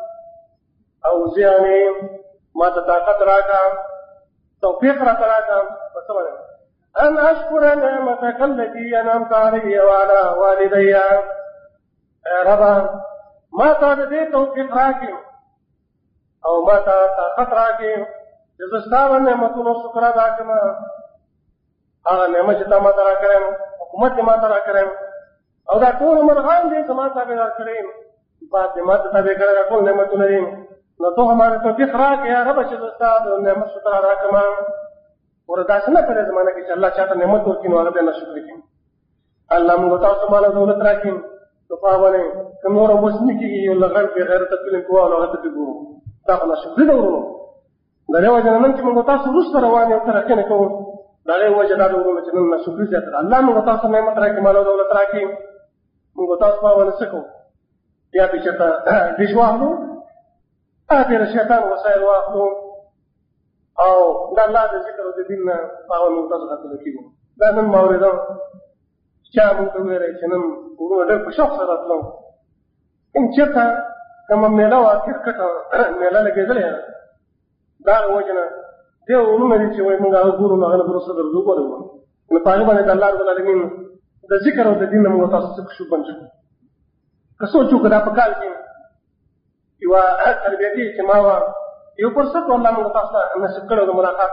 اوزعني ما ته طاقت راکړه توفیق راته راکړه په څه باندې ان اشکر نعمتك التي انعمت علي وعلى والدي. اے ربه ما ته دې توفیق راکړي او ما ته طاقت راکړي چې زه ستا د نعمتونو شکر ادا کړم. هغه نعمت چې تا ما ته راکړی حکومت یې ما ته راکړی او دا ټول مرغان دې زما تابعدار کړي باد دې ما ته تابع کړی دا ټول نعمتونه دي. نو ته هماره توفیق راکړې یا ربه چې زه ستا د نعمت شکر ادا کړم. ور داسې نه په دې زمانه کې چې الله چاته نعمت ورکړي نو هغه بیا ناشکري کوي. الله موږ تاسو مال او دولت راکړي نو په هغه باندې که نور اوس نه کېږي یو لغړ بې غیرته فلم کوو او هغه ته پرې ګورو دا خو ناشکري ده ورونو. د دې وجه نه نن چې موږ تاسو وروسته روان یو ترقي نه کوو د هغې وجه دا ده ورونو چې نن ناشکري زیاته ده. الله موږ تاسو نعمت راکړي مال او دولت راکړي موږ تاسو په هغه باندې څه کوو یا پرې چېرته ډیش واخلو هغه تېره شیطان وسایل واخلو او د الله د ذکر او د دین نه په هغه موږ تاسو غافله کېږو. دا نن ما اورېدم چا موږ ته وویلی چې نن ورونه ډېر په شوق سره راتلو ان چېرته کومه میله وه کرکټ میله لګېدلې دا هغه وجه نه دې ورونه دي چې وایي موږ هغه ګورو نو هغه نه وروسته درځو وګورو نو په هغه باندې د الله رب العالمین د ذکر او د دین نه موږ تاسو څه خوشو بند شو. که سوچ وکړو دا په کال کې یوه تربیتي اجتماع وه یو فرصت والله موږ تاسو ته نصیب کړی و د ملاقات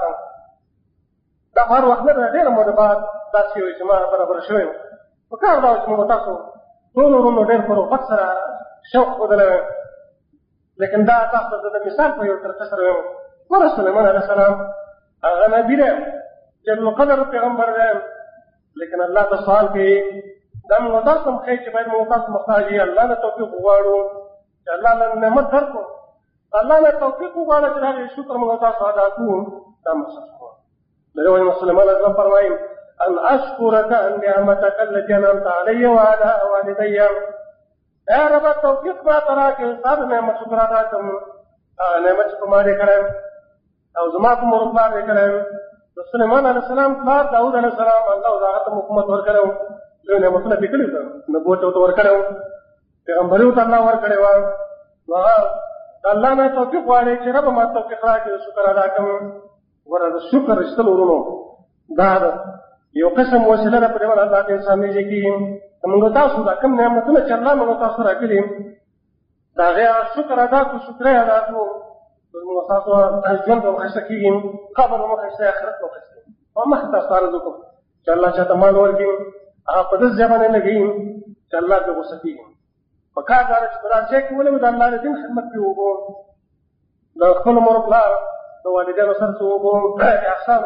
دا هر وخت نه ده ډېره موده بعد داسې یو اجتماع برابره شوی و. په کار دا و چې موږ تاسو ټولو ورونو ډېر په روغت سره شوق ښودلی وی لیکن دا تاسو ته د مثال په یو طریقه سره ویم ګوره سلیمان علیه السلام هغه نبي دی جل القدر پیغمبر دی لیکن الله ته سوال کوي دا موږ تاسو هم ښیي چې باید موږ تاسو محتاج یې الله نه توفیق وغواړو چې الله له نعمت درکړو الله نه توفیق وغواړه چې د هغې شکر موږ تاسو ادا کړو دا مقصد شو د دې وجې مسلمان اعظم فرمایي ان اشکرک نعمتک التي انعمت علی وعلى والدی اے رب توفیق ما ته راکړې ستا د نعمت شکر ادا کړم هغه نعمت چې په ما دې کړی او زما په مور پلار دې کړی د سلیمان علیه السلام پلار داود علیه السلام الله د هغه ته حکومت ورکړی و لوی نعمتونه پرې کړي وو نبوت ورته ورکړی و پیغمبري ورته الله ورکړی وه نو هغه د الله نه توفیق غواړي چې رب ما توفیق راکړي شکر ادا کړم ګوره د شکر ایستل ورونو دا ده یو قسم وسیله ده په دې باندې الله ته انسان نږدې کېږي موږ تاسو دا کوم نعمتونه چې الله موږ تاسو راکړي د هغې شکر ادا کړو شکرۍ ادا کړو موږ تاسو ژوند به مو ښایسته کېږي قبر به مو ښایسته آخرت به مو ښایسته او مخکې تاسو عرض وکړو چې الله چاته مال ورکړي هغه په داسې ځای باندې لګوي چې الله پرې غوسه کېږي په کار دا ده چې په داسې ځای کې ولې د الله د دین خدمت پرې وکړو د خپلو مور پلار د والدینو سره څه وکړو احسان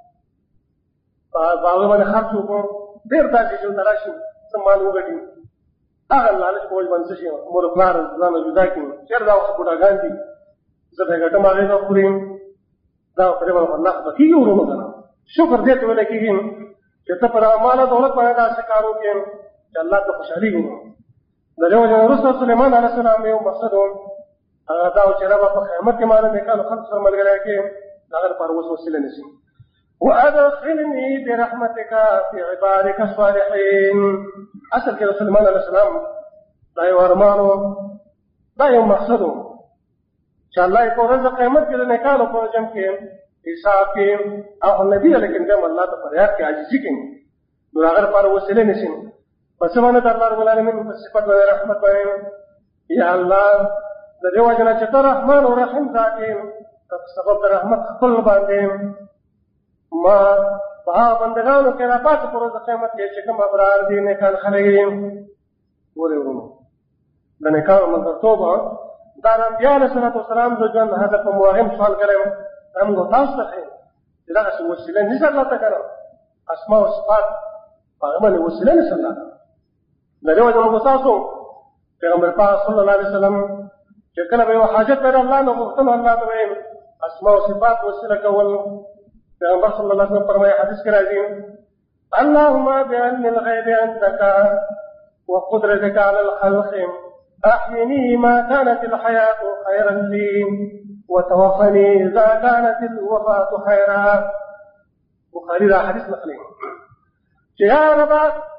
په هغې باندې خرڅ وکړو ډېر داسې ژوند ته راشي څه مال وګټي هغه لالچ په وجه باندې څه شي مور پلار ځانه جدا کړي چېرې دا اوس بوډاګان دي زه به یې ګټم هغې ته خوري دا په دې باندې الله خفه کېږي ورونو که نه شکر دې ته ویلی کېږي چې ته په دغه مال او دولت باندې داسې کار وکړې چې الله ته خوشحالېږي د دې وجې نه وروسته سلیمان علیه السلام یو مقصد و هغه دا و چې ربه په قیامت کې ما د نیکانو خلکو سره ملګری کړې د هغه لپاره اوس وسیله نه شي وادخلني برحمتك في عبادك الصالحين اصل کې سلیمان علیه السلام دا یو ارمان و دا یو مقصد و چې الله یې په ورځ د قیامت کې د نیکانو په جمع کې حساب کې او نبی علیه السلام الله ته فریاد کې عاجزي کوي نو هغه لپاره وسیله نه شي پس باندې د الله رب العالمین په صفت باندې رحمت باندې یا الله د دې وجه نه چې ته رحمان او رحیم ذات یې په سبب د رحمت خپل باندې ما په هغه بندګانو کې راپاسې په ورځ د قیامت کې چې کوم ابرار دي نیکان خلک یې ولې ورونو د نیکانو ملګرتوب دا د انبیا علیه صلات وسلام د ژوند هدف او مهم سوال کړی و دا موږ تاسو ته ښیي چې دغسې وسیله نیسه الله ته که نه اسماء او صفات په هغه باندې وسیله نیسه الله ته د دې وجه موږ تاسو پیغمبر پاک صلی الله علیه وسلم چې کله به یو حاجت پیدا الله نه غوښتنو الله ته به اسماء او صفات وسیله کول پیغمبر صلی الله علیه وسلم فرمایي حدیث کې راځي اللهم بعلم الغیب عندك وقدرتك على الخلق احيني ما كانت الحياه خيرا لي وتوفني اذا كانت الوفاه خيرا بخاري دا حدیث نقلي چې یا رب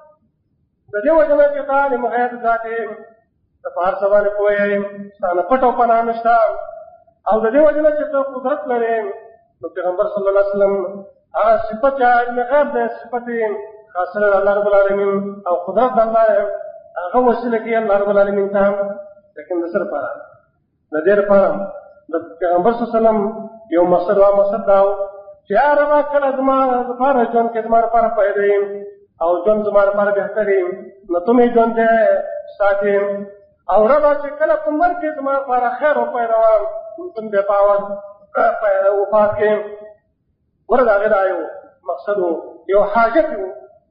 د دې وجه نه چې تا علم غیب ذات یې د په هر څه باندې پوه یې ستا نه پټ او پناه نشته او د دې وجه نه چې ته قدرت لرې نو پیغمبر صلی الله علیه وسلم هغه صفت چې علم غیب دی صفت یې خاصه د الله رب العالمین او قدرت د الله هغه وسیله کوي الله رب العالمین ته لیکن د څه لپاره د دې لپاره د پیغمبر صلی الله علیه وسلم یو مقصد او مقصد دا و چې یا رب کله زما لپاره ژوند کې زما لپاره پیدا یم او ژوند زما لپاره بهتر یم نو ته مې ژوند دی ساتې او رب چې کله په مرګ کې زما لپاره خیر وپیروم ته مې باور وفات کې ورته د هغې دا یو مقصد و یو حاجت و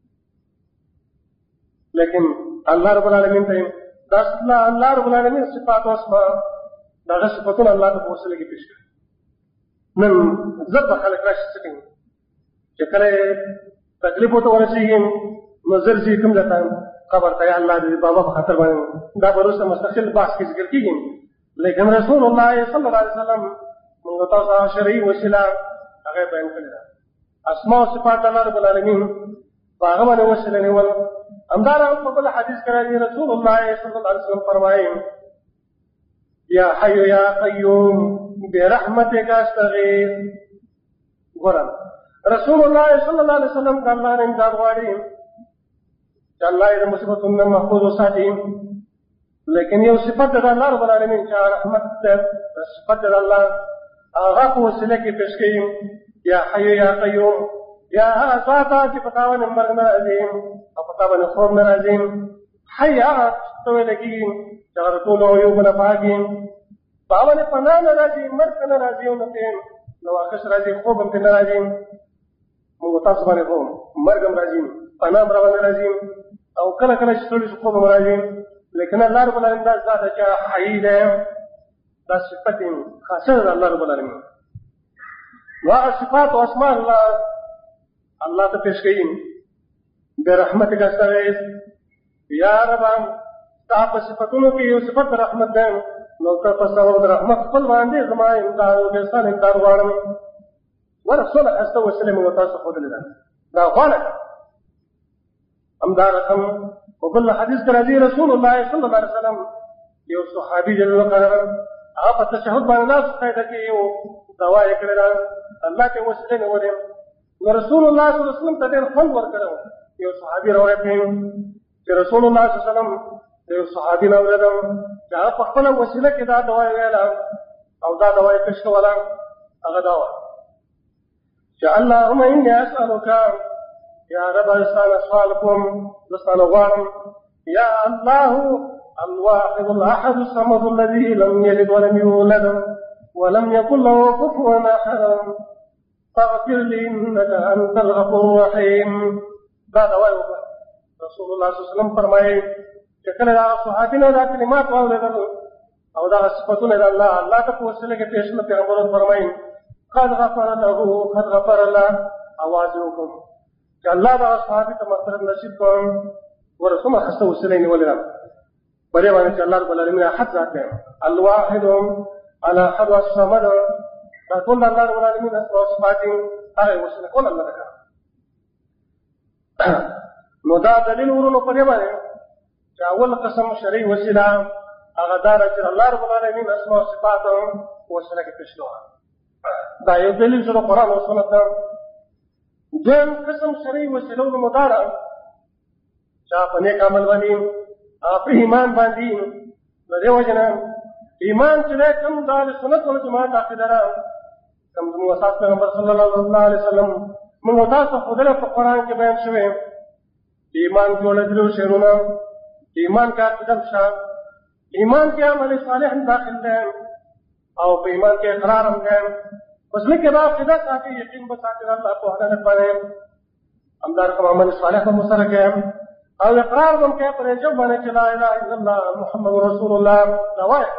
لیکن الله رب العالمین ته دا الله رب العالمین صفات او اسماء دغه صفتونه الله ته په وسیله کې پېښ کړي نن زر به خلک راشي څه کوي چې کله تکلیف ورته ورسېږي نو زر ځي کوم ځای ته قبر ته یا الله د بابا په خاطر باندې دا به وروسته مستقل بحث کې ذکر کېږي لیکن رسول الله صلی الله علیه وسلم موږ تاسو شرعي وسیله هغه بیان کړې ده اسماء او صفات الله رب العالمین په هغه باندې وسیله نیول همدارنګه په بل حدیث کې راځي رسول الله صلی الله علیه وسلم فرمایي یا حی یا قیوم برحمتک استغیث ګورم رسول الله صلی الله علیه وسلم د الله نه امداد غواړي چې الله یې د مصیبتونو محفوظ وساتي لیکن یو صفت د الله رب العالمین چې رحمت ده صفت د الله هغه په وسیله کې پېښ کوي یا حی یا قیوم یا هغه ذاته چې په تا باندې مرګ نه راځي او په تا باندې خوب نه راځي حی هغه ته ویل کېږي چې هغه ټولو عیوبونه پاکي په هغه باندې پناه نه راځي مرګ نه راځي او نه نواقص راځي خوب هم نه راځي موږ تاسو باندې خو مرګ هم راځي پناه هم راونه راځي او کله کله چې ټول خوب راځي لیکن الله رب العالمین دا ذات چې حی ده دا صفت خاصه ده الله رب العالمین وا صفات او اسماء الله الله ته پیش کړي برحمتک استغیث یا رب تا په صفاتونو کې یو صفت رحمت ده نو ته په سبب رحمت خپل باندې زما امداد او بهسان امداد غواړم ورسول استو وسلم او تاسو خو دلته دا غواړم امدارکم وبل حدیث کرازی رسول الله صلی الله علیه وسلم یو صحابي جلل قدر هغه په تشهود باندې ناس قاعده کې یو دوا یې کړل الله ته وسلم وریم نو رسول الله صلی الله علیه وسلم ته ډېر خوند ورکړو یو صحابي راوړی چې رسول الله صلی الله علیه وسلم یو صحابي راوړل چې هغه په خپل وسیله کې دا دوا ویلا او دا دوا یې پېښ کوله هغه دا و چې اللهم اني اسالک يا رب استان اسالكم استان غوانم يا الله الواحد الاحد الصمد الذي لم يلد ولم يولد ولم يكن له كفوا احد فاغفر لي انك انت الغفور الرحيم بعد وایو رسول الله صلی الله علیه وسلم فرمایي چې کله دا صحابینو دا کلمات واورېدل او دا صفاتونه د الله الله ته په وسیله کې پیښ نه پیغمبر فرمایي قد غفر له قد غفر الله आवाज وکړو چې الله دا صحابي ته مغفرت نصیب کړي ورسمه خسته وسیله نیولې ده پرې باندې چې الله رب العالمین حق ذات دی الواحد الاحد الصمد ټول الله رب العالمین او صفات هغه وسیله کول الله تعالی نو دا دلیل ورونو پرې باندې چې اول قسم شرعي وسیله هغه دار چې الله رب العالمین اسماء او صفات وسیله کې پېښ دا یو دلیل سره قرآن او سنت ده دویم قسم شرعي وسیلو مداره چا په نیک عمل باندې په ایمان باندې نو دیو جنا ایمان چې کوم د سنت او جماعت عقیده را کوم د وصات پیغمبر صلی الله علیه وسلم موږ تاسو خدای په قرآن کې بیان شوی ایمان جوړ درو شهرونه ایمان کا قدم شان ایمان کې عمل صالح داخل ده او په ایمان کې اقرار هم ده بس لکه دا عقیده ساتي یقین به ساتي الله په هغه نه پاره امدار کوم عمل صالح په مسره کې او اقرار هم کې پر جو باندې چې لا اله الا الله محمد رسول الله دا وایي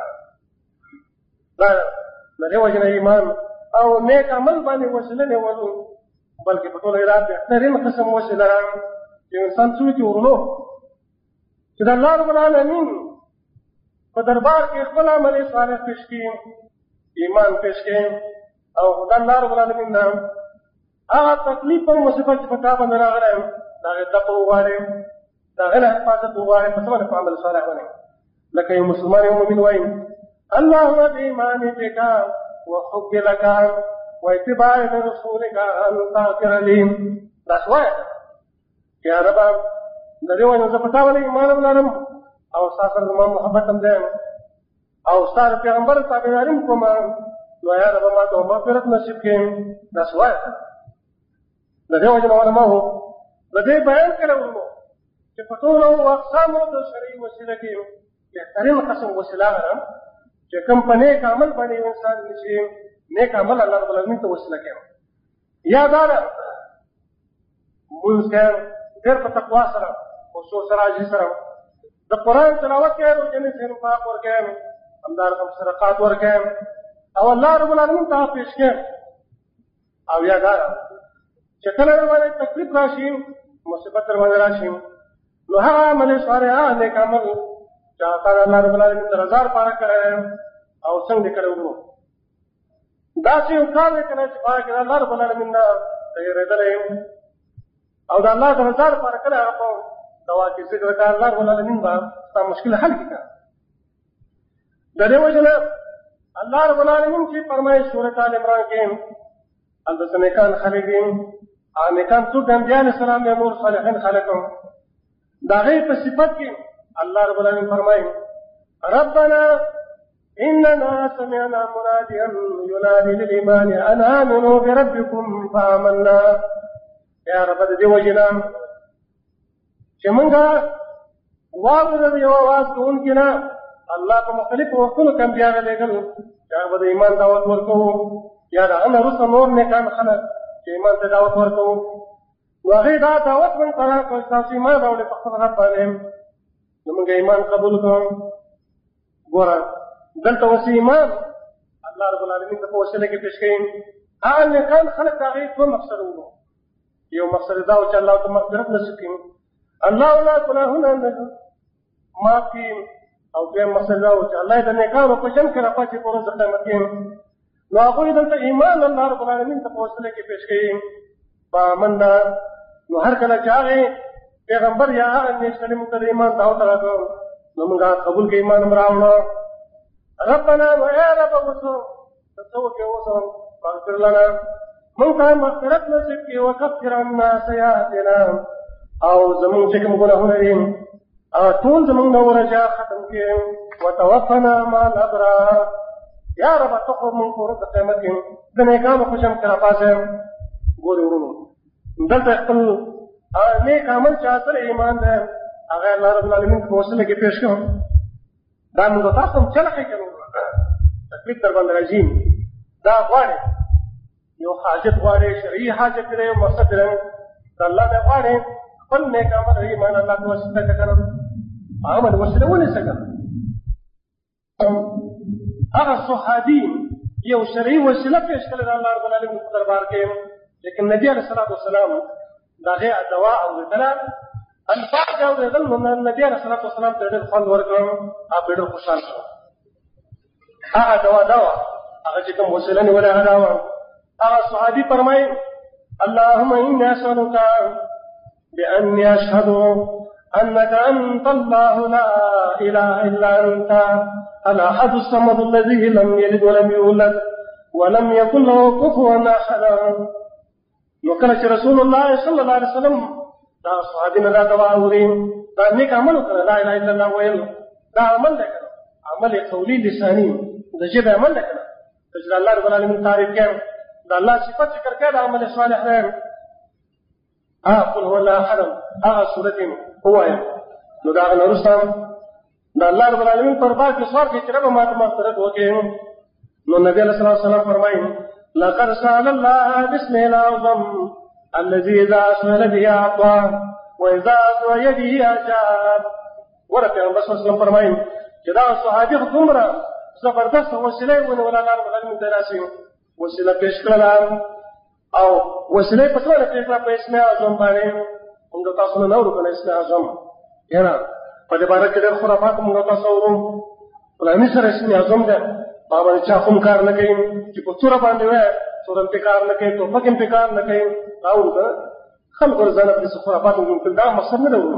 دا نه وجنه ایمان او نیک عمل باندې وسیله نه ولو بلکې په ټول ایراد بهترین قسم وسیله چې انسان څوک ورلو چې د الله رب العالمین په دربار کې خپل عمل صالح پیش کړي ایمان پیش کړي او خدای الله رب العالمین نه هغه تکلیف او مصیبت چې پتا باندې راغلی دا غته وغواړي دا غنه حفاظت وغواړي په څه په عمل صالح باندې لکه یو مسلمان یو مؤمن وایي اللهم بإيمان بك وحب لك واتباع رسولك أن تغفر لي دا شوایه یا رب د دې وایي زه پتا باندې ایمان ولرم او ساسر زما محبت هم ده او ستاسو پیغمبر تابعداري کوم نو یا رب ما ته مغفرت نصیب کړي دا سوال د دې وجه علماء د دې بیان کړو چې په ټول اقسام د شرعي وسیله کې بهترین قسم وسیله ده چې کوم په نیک عمل باندې انسان نشي نیک عمل الله رب العالمین ته وسیله کوي یا دا موږ ډېر په تقوا سره او سو سره اجي سره د قرآن تلاوت کوي او جنې سره پاک ورکوي همدار کوم صدقات ورکوي او الله رب العالمین ته پیش کوي او یا دا چې کله باندې تکلیف راشي مصیبت باندې راشي نو هغه عمل صالح نیک عمل چې الله رب العالمین ته رضا پاره کړی او څنګه کړو دا چې یو کار وکړي چې پاره کړی الله رب العالمین نه تیرېدلې او دا الله تعالی رضا پاره کړی هغه دوا کې ذکر کړه الله رب العالمین با تا مشکل حل کړه د دې وجه الله رب العالمین چې فرمایي سورۃ آل عمران کې اندسه نیکان خلقین نیکان څوک انبیاء علیهم السلام یا نور صالحین خلقو دا غي په صفت کې الله رب العالمین فرمایي ربنا اننا سمعنا مناديا ينادي للايمان ان امنوا بربكم فآمنا یا رب دې وجه چې مونږه واورو یو आवाज کوونکی نه الله په مختلفو وختونو کې بیا لګل چې هغه د ایمان دعوت ورکوو یا د امر رسول نور نه کان خلک چې ایمان ته دعوت ورکوو نو هغې دا دعوت موږ ته راکړ چې تاسو ایمان راوړئ په خپل رب باندې نو موږ ایمان قبول کړو. ګوره دلته اوس ایمان الله رب العالمین ته په وسیله کې پېښ کوي. هغه نیکان خلک د هغې دوه مقصد وو. یو مقصد دا و چې الله ته مغفرت نصیب کړي، الله ولا ګناهونه معاف کړي، او دویم مقصد دا و چې الله یې د نیکانو په جمع کې راپاڅي په ورځ د قیامت کې. نو هغوی دلته ایمان الله رب العالمین ته په وسیله کې پېښ کوي. په منډه نو هر کله چې هغې پیغمبر یا هغه نیک سړي موږ ته د ایمان دعوت راکړ نو موږ قبول کړه، ایمان هم راوړه. ربنا نو یا رب وسو ته څه وکړې اوس فاغفر لنا، موږ ته مغفرت نصیب کړي، وکفر عنا سیئاتنا، او زموږ چې کوم ګناهونه دي ټول زموږ نه ورجا ختم کړي، وتوفنا مع الابرار. یا رب ته خو موږ په ورځ د قیامت کې د نیکانو په جمع کې راپاڅې. ګورې ورونو دلته خپل نیک عمل چا سره ایمان دی هغه الله رب العالمین په وسیله کې پېښ کړو. دا موږ تاسو هم چل ښه کوو تکلیف در باندې راځي. دا غواړي یو حاجت غواړي، شرعي حاجت لري، یو مقصد لري، د الله نه غواړي خپل نیک عمل ایمان الله په وسیله کې کړو. عمل وسیله ونیسه کړه. هغه صحابي یو شرعي وسیله پېښ کړې د الله رب العالمین په دربار کې، لیکن نبی علیه الصلاة والسلام د هغې دوا اورېدله، الفاظ اورېدل، نو نبي علیه الصلاة والسلام ته ډېر خوند ورکړ، هغه ډېر خوشحال شو. هغه دوا دا وه، هغه چې کوم وسیله نیولې هغه دا وه. هغه صحابي فرمایي اللهم إني أسألك بأني أشهد أنك أنت الله لا إله إلا أنت الأحد الصمد الذي لم يلد ولم يولد ولم يكن له كفوا أحد. نو کله چې رسول الله صلی الله علیه وسلم دا صحابي نه دا دوا اوري، دا نیک عمل وکړه، لا اله الا الله ویل، دا عمل دی کنه، عمل قولي لساني د ژبې عمل دی کنه، چې الله رب العالمین تعریف کوي، د الله صفت ذکر کوي، دا عمل صالح دی. ها قل هو الله احد، هغه سورت هو یم. نو دا هغه نه وروسته د الله رب العالمین پر بار کې سوال کوي چې رب ما ته مغفرت وکړي. نو نبي علیه الصلاة والسلام فرمایي لقد سأل الله باسمه الأعظم الذي إذا أسأل به أعطى وإذا أدعي به أجاب. ورته پیغمبر صلی الله علیه وسلم فرمایي چې دا صحابي خو دومره زبردست وسیله یې ونیوله، الله رب العالمین ته داسې وسیله پېښ کړله، او وسیله یې په څه باندې پېښ کړه؟ په اسم اعظم باندې. موږ تاسو نه اورو که نه اسم اعظم؟ یاره په دې باره کې ډېر خرافات موږ تاسو اورو. فلاني سره اسم اعظم دی، په باندې چا کوم کار نه کوي چې په توره باندې وایي، توره هم پې کار نه کوي، ټوپک هم پې کار نه کوي. دا اورو که خلکو ځانه پرې څه خرافات موږ دا مقصد نه اورو.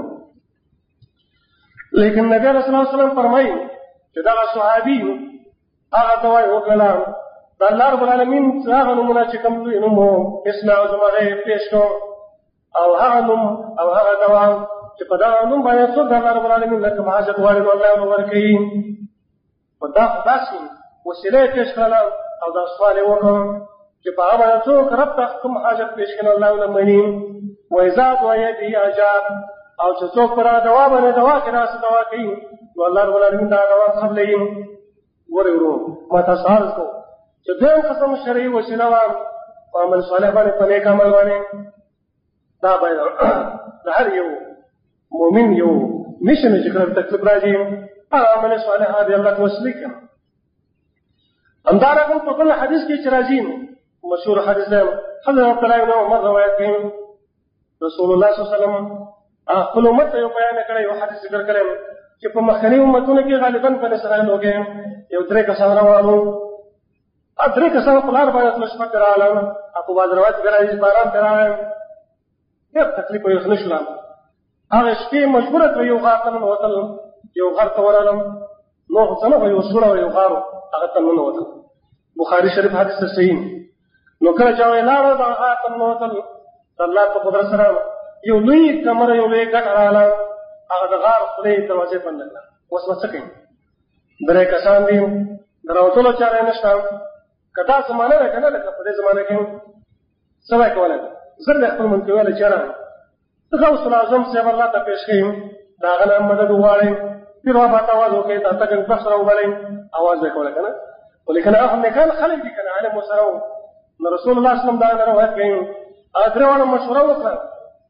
لیکن نبي علیه الصلاة والسلام فرمایي چې دغه صحابي هغه دوا یې وکړله، د الله رب العالمین هغه نومونه چې کوم لوی نوم و اسم اعظم هغه یې پېښ کړو، او هغه نوم او هغه دوا چې په دغه نوم باندې څوک د الله رب العالمین نه کوم حاجت غواړي نو الله یې ورکوي. په دا خو داسې وسیله یې پېښ کړله او دا سوال یې وکړ چې په هغه باندې څوک رب ته کوم حاجت پېښ کړي الله یې مني. وإذا دعي به أجاب، او چې څوک پر هغه دوا باندې دوا کوي داسې دوا کوي نو الله رب العالمین دا دوا قبلوي. ورې ورو ما تاسو عرض کوو چې دویم قسم شرعي وسیله وه په عمل صالح باندې، په نیک عمل باندې. دا باید د هر یو مؤمن یو میشن چې کله تکلیف راځي هغه عمل صالح دی الله ته وسیله کړي. همدارنګه په بل حدیث کې چې راځي مشهور حدیث دی، حضرت عبدالله بن عمر روایت کوي رسول الله صلی الله علیه وسلم خپل امت ته یو بیان کړی، یو حدیث ذکر کړی چې په مخکني امتونو کې غالبا په اسرائیلو کې یو درې کسان روانو، درې کسان په لار باندې تلل شپه راغلل، په بعض روایت کې راځي باران پرې راغی، ډېر تکلیف یې ښه نه شول. هغه شپې مجبوره کړه یو غار ته ننوتل، یو غار ته ورغلل، نو څه نه یو سوړه یو غار هغه ته ننوتل. بخاري شریف حدیث ته صحیح. نو کله چې هغوی لاړل دغه غار ته ننوتل، د الله په قدرت سره یو لوی کمره یو لوی ګټ راغله، هغه د غار خولې دروازې بنده کړه. اوس به څه کوي؟ درې کسان دي، د راوتلو چاره یې نشته. که دا زمانه ده که نه لکه په دې زمانه کې څه وایي کولی زر د خپل منکي ویلی چېره د غوث الاعظم صاحب الله ته پېښ کړي، د هغه نه مدد وغواړئ، پیر بابا ته آواز وکړئ، د اتګ بخش راوبلئ، آواز به یې کولی که نه. خو لیکن هغه نیکان خلک دي که نه، عالم ورسره و. نو رسول الله صلی الله علیه وسلم دا نه روایت کوي، هغه درې واړه مشوره وکړه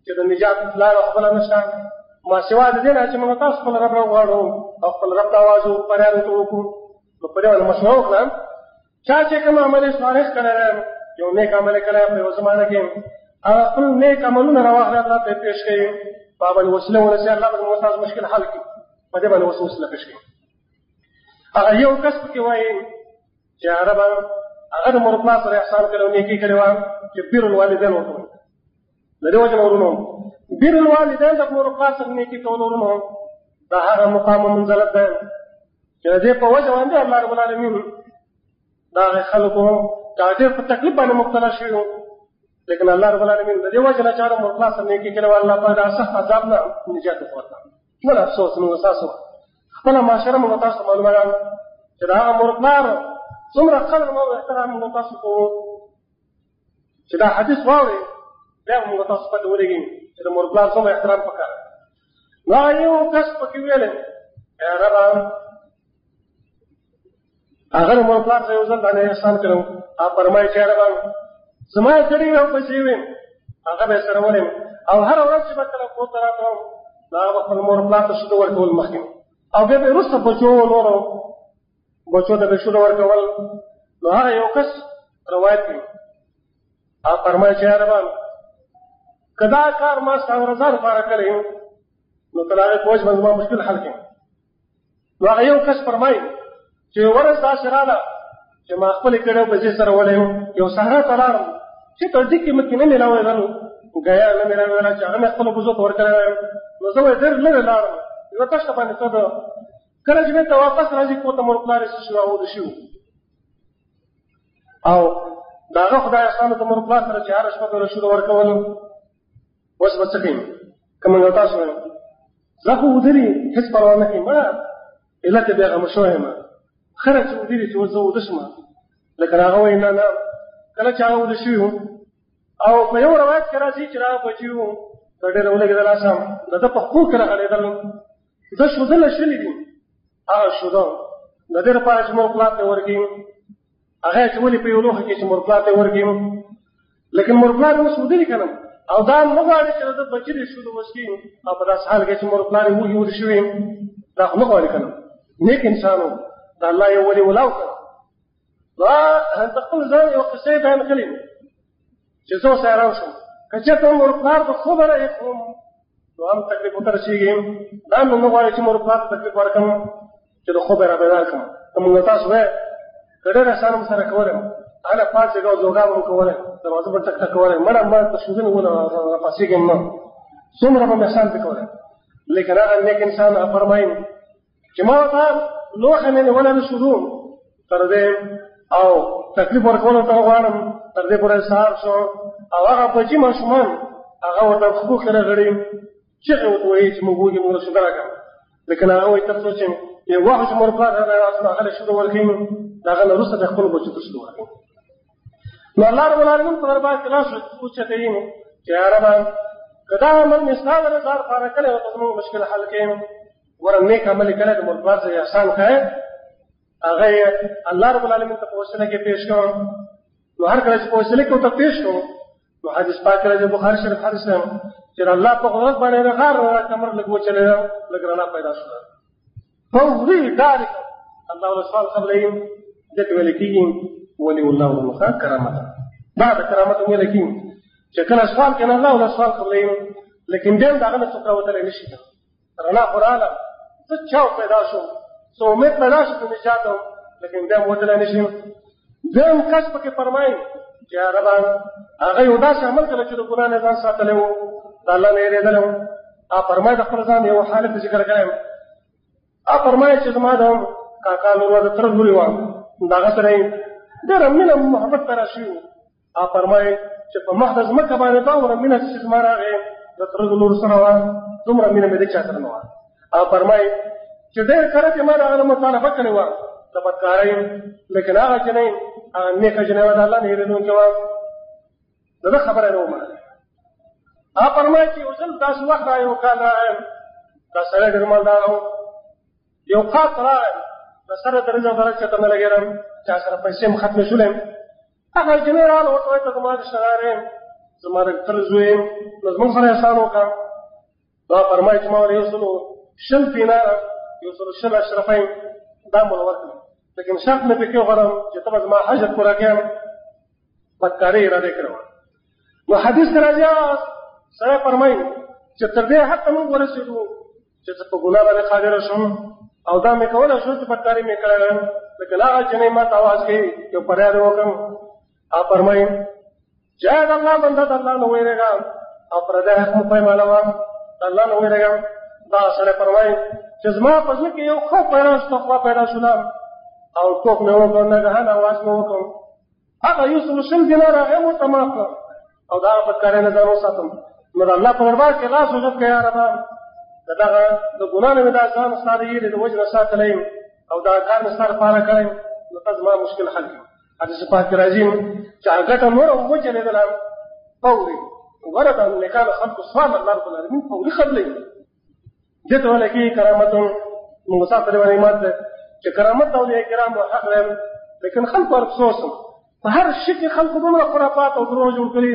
چې د نجات لاره خپله نشته ما سوا د دې نه چې موږ تاسو خپل رب راغواړو او خپل رب ته آواز وکړو ته وکړو نو په دې باندې مشوره وکړم چا چې کوم عمل صالح کړی یو نیک عمل کړی په یو زمانه کې هغه خپل نیک عملونه راواخلي الله ته پیش کړي په باندې وسیله ونیسي الله به زموږ ستاسو مشکل حل کړي په دې باندې وسیله پیش کړي هغه یو کس پکې وایي چې هغه به هغه د مور پلار سره احسان کړی او نیکي کړې وه چې بیر الوالدین ورته وایي د دې وجه نه ورونو بیر الوالدین د مور پلار سره نیکي کول ورونو دا هغه مقام او منزلت دی چې د دې په وجه باندې الله رب العالمین دا خلکو دا ډېر په تکلیف باندې مبتلا شوي وو لیکن الله رب العالمین د دې وجه نه چې هغه مور پلار سره نیکي کړې وه الله پاک د سخت عذاب نه نجات ورکړه څومره افسوس موږ تاسو خپله معاشره موږ تاسو معلومه ده چې د هغه مور پلار څومره قدر او احترام موږ تاسو کوو چې دا حدیث واورئ بیا به موږ تاسو پته ولګي چې د مور پلار څومره احترام پکار نو یو کس پکې ویلی ای ربه هغه د مور پلار ته یو ځل باندې احسان کړی هغه فرمایي چې ربه زما یې کړي وي او پیسې وي هغه به یې سره ولیم او هره ورځ چې به کله کور ته راته نو هغه به خپل مور پلار ته شوده ورکول مخکې او بیا به یې وروسته بچو نورو بچو ته به شوده ورکول نو هغه یو کس روایت کوي هغه فرمایي چې ربه که دا کار ما ستا ورځه لپاره کړی نو که د هغې په وجه باندې زما مشکل حل کړي نو هغه یو کس فرمایي چې ورځ داسې راغله چې ما خپلې کړی او پیسې سره ولی یو صحرا ته لاړم چې تر دې کې مکې نه مې راویدل ګیا نه مې راویدله چې هغه مې خپلو بوزو ته ورکړی وی نو زه وایي ډېر لرې لاړم یوه تشه باندې څه ده کله چې بېرته واپس راځي کور ته مور پلار یې څه شي راوده شي او د هغه خدای احسانو ته مور پلار سره چې هره شپه به له شوره ورکول اوس به څه کوي که موږ تاسو وایو زه خو ودري هېڅ پروا نه کوي ما علت یې بیا غمه شوی یم خره چې ودري چې اوس زه وده شم لکه هغه وایي نه نه کله چې هغه وده شوي وو او په یو روایت کې راځي چې هغه بچي وو دا ډېره ولګېدل اسام د ده په خور کې راغلېدل ده شودله شلي دي هغه شوده د دې لپاره چې مور پلار ته ورکړي هغه یې اچولي په یو لوښه کې چې مور پلار ته یې ورکړي لیکن مور پلار یې اوس ودري که نه او دا نه غواړي چې د ده بچي دې شوده وڅښي او په داسې حال کې چې مور پلار یې وږي ودې شوي دا خو نه غواړي که نه نیک انسان و د الله یو ولي ولاو کړه دا د خپل ځان یو قصه یې بیان کړې چې زه اوس حیران شوم که چېرته مور پلار ته خوبه راېښوم نو هم تکلیف ورته رسېږي دا نو نه غواړي چې مور پلار ته تکلیف ورکړم چې د خوب یې را بیدار کړم که موږ تاسو وایي که ډېر احسان هم سره کولی یم هله پاڅېږه او زوګا به هم کولی دروازه به ټک ټک کولی مړه ما ته شودنې ونه راپاڅېږم نه څومره به مې احسان پرې کولی لیکن هغه نیک انسان هغه فرمایي چې ما ورته لوښه مې نیولی د شودو تر دې او تکلیف ورکولو ته غواړم تر دې پورې سهار شو او هغه بچي ماشومان هغه ورته خبو کې راغړي چغې ورته وایي چې موږ وږي موږ له شوده راکړه لیکن هغه وایي تر څو چې یو وخت چې مور پلار راغله هغه له شوده ورکوي د هغه نه وروسته د خپلو بچو ته شوده ورکوي نو الله رب العالمین په دربار کې لاس اوچتوي چې یا ربه که دا عمل مې ستا د رضا لپاره کړی او ته زموږ مشکل حل کړې ورم نیک عمل یې کړی د مور پلار سره یې احسان کړی هغه یې الله رب العالمین ته په وسیله کې پیش کړو نو هر کله چې په وسیله کې ورته پیش کړو نو حدیث پاک کې راځي بخاري شریف حدیث دی چې الله په قدرت باندې د غار کمر لږ وچلېده لږ رڼا پیدا شوه فوضي ذلك الله له سوال قبلهم دې ته ویل کېږي ولي الله ورمخه کرامت بعد کرامت ویل کېږي چې کله سوال کوي الله له سوال قبلهم لیکن دې دغه نه څوک راوتلی نه شي رڼا قراله څه چاو پیدا شو څه امید پیدا شو د نجات لیکن بیا هم وتلی نه شي دویم کس پکې فرمایي چې ربه هغه یو داسې عمل کړی چې د ګناه نه ځان ساتلی و د الله نه یېرېدلی و هغه فرمایي د خپل ځان یو حالت ذکر کړی هغه فرمایي چې زما د کاکا لور وه د تره لورې وه د هغه سره یې ډېره مینه محبت پیدا شوي وو هغه فرمایي چې په مخ د ځمکه باندې دومره مینه چې زما راغې د تره د لور سره وه دومره مینه مې د چا سره نه وه هغه فرمایي چې ډېر کله چې ما د هغه مطالبه کړې وه د بدکارۍ لیکن هغه جنۍ هغه نیکه جنۍ وه د الله نه هېرېدونکې وه د ده خبره نه ومنله هغه فرمایي چې یو ځل داسې وخت را یو کال راغی دا سړی ډېر مالدار و یو کال ته راغی د سره د رزق درک چېرته نه لګېدم چا سره پیسې م ختمې شولې هغه جنۍ راغله ورته وایي ته زما رشته دار یې زما د تل زوی نو زموږ سره احسان وکړه. دا فرمایي چې ما ور یو سلو شل دیناره یو سلو شل اشرفۍ دا مو ورکړل، لیکن شرط مې پکې وغواړم چې ته به زما حاجت پوره کړم. بدکارۍ اراده کړې وه. نو حدیث کې راځي سړی فرمایي چې تر دې حد ته موږ ورسېدو چې زه په ګناه باندې قادره شم او دا مې کولی شو چې بدکاري مې کړې وم، لیکن هغه جنۍ ما ته اواز کوي چې فریاد یې وکړم. هغه فرمایي چې اې د الله بنده د الله نه وېرېږه او پردی حق مه پیمانوه، د الله نه وېرېږه. دا سړی فرمایي چې زما په زړه کې یو ښه پیدا شو، تقوا پیدا شوله او ټوک مې وکړ، ناګهانه اواز مې وکړ. هغه یو سلو شل دیناره هغه مو ته معاف کړه او دا بدکارۍ نه ځان وساتم. نو د الله په دربار کې لاس وجد کړه یا ربه د دغه د ګناه نه مې دا ځان ستا د یېرې د وجې نه ساتلی او دا کار مې ستا لپاره کړی، نو ته زما مشکل حل کړه. حدیث پاک کې راځي چې هغه ګټه نوره وچلېدله فوري غوره د نیکانو خلکو سوال الله رب العالمین فوري قبلوي. دې ته ویل کېږي کرامت. نو مسافر باندې ایمان دی چې کرامت د اولیاء کرامو حق دی، لیکن خلکو افسوس په هر شي کې خلکو دومره خرافات او دروغ جوړ کړي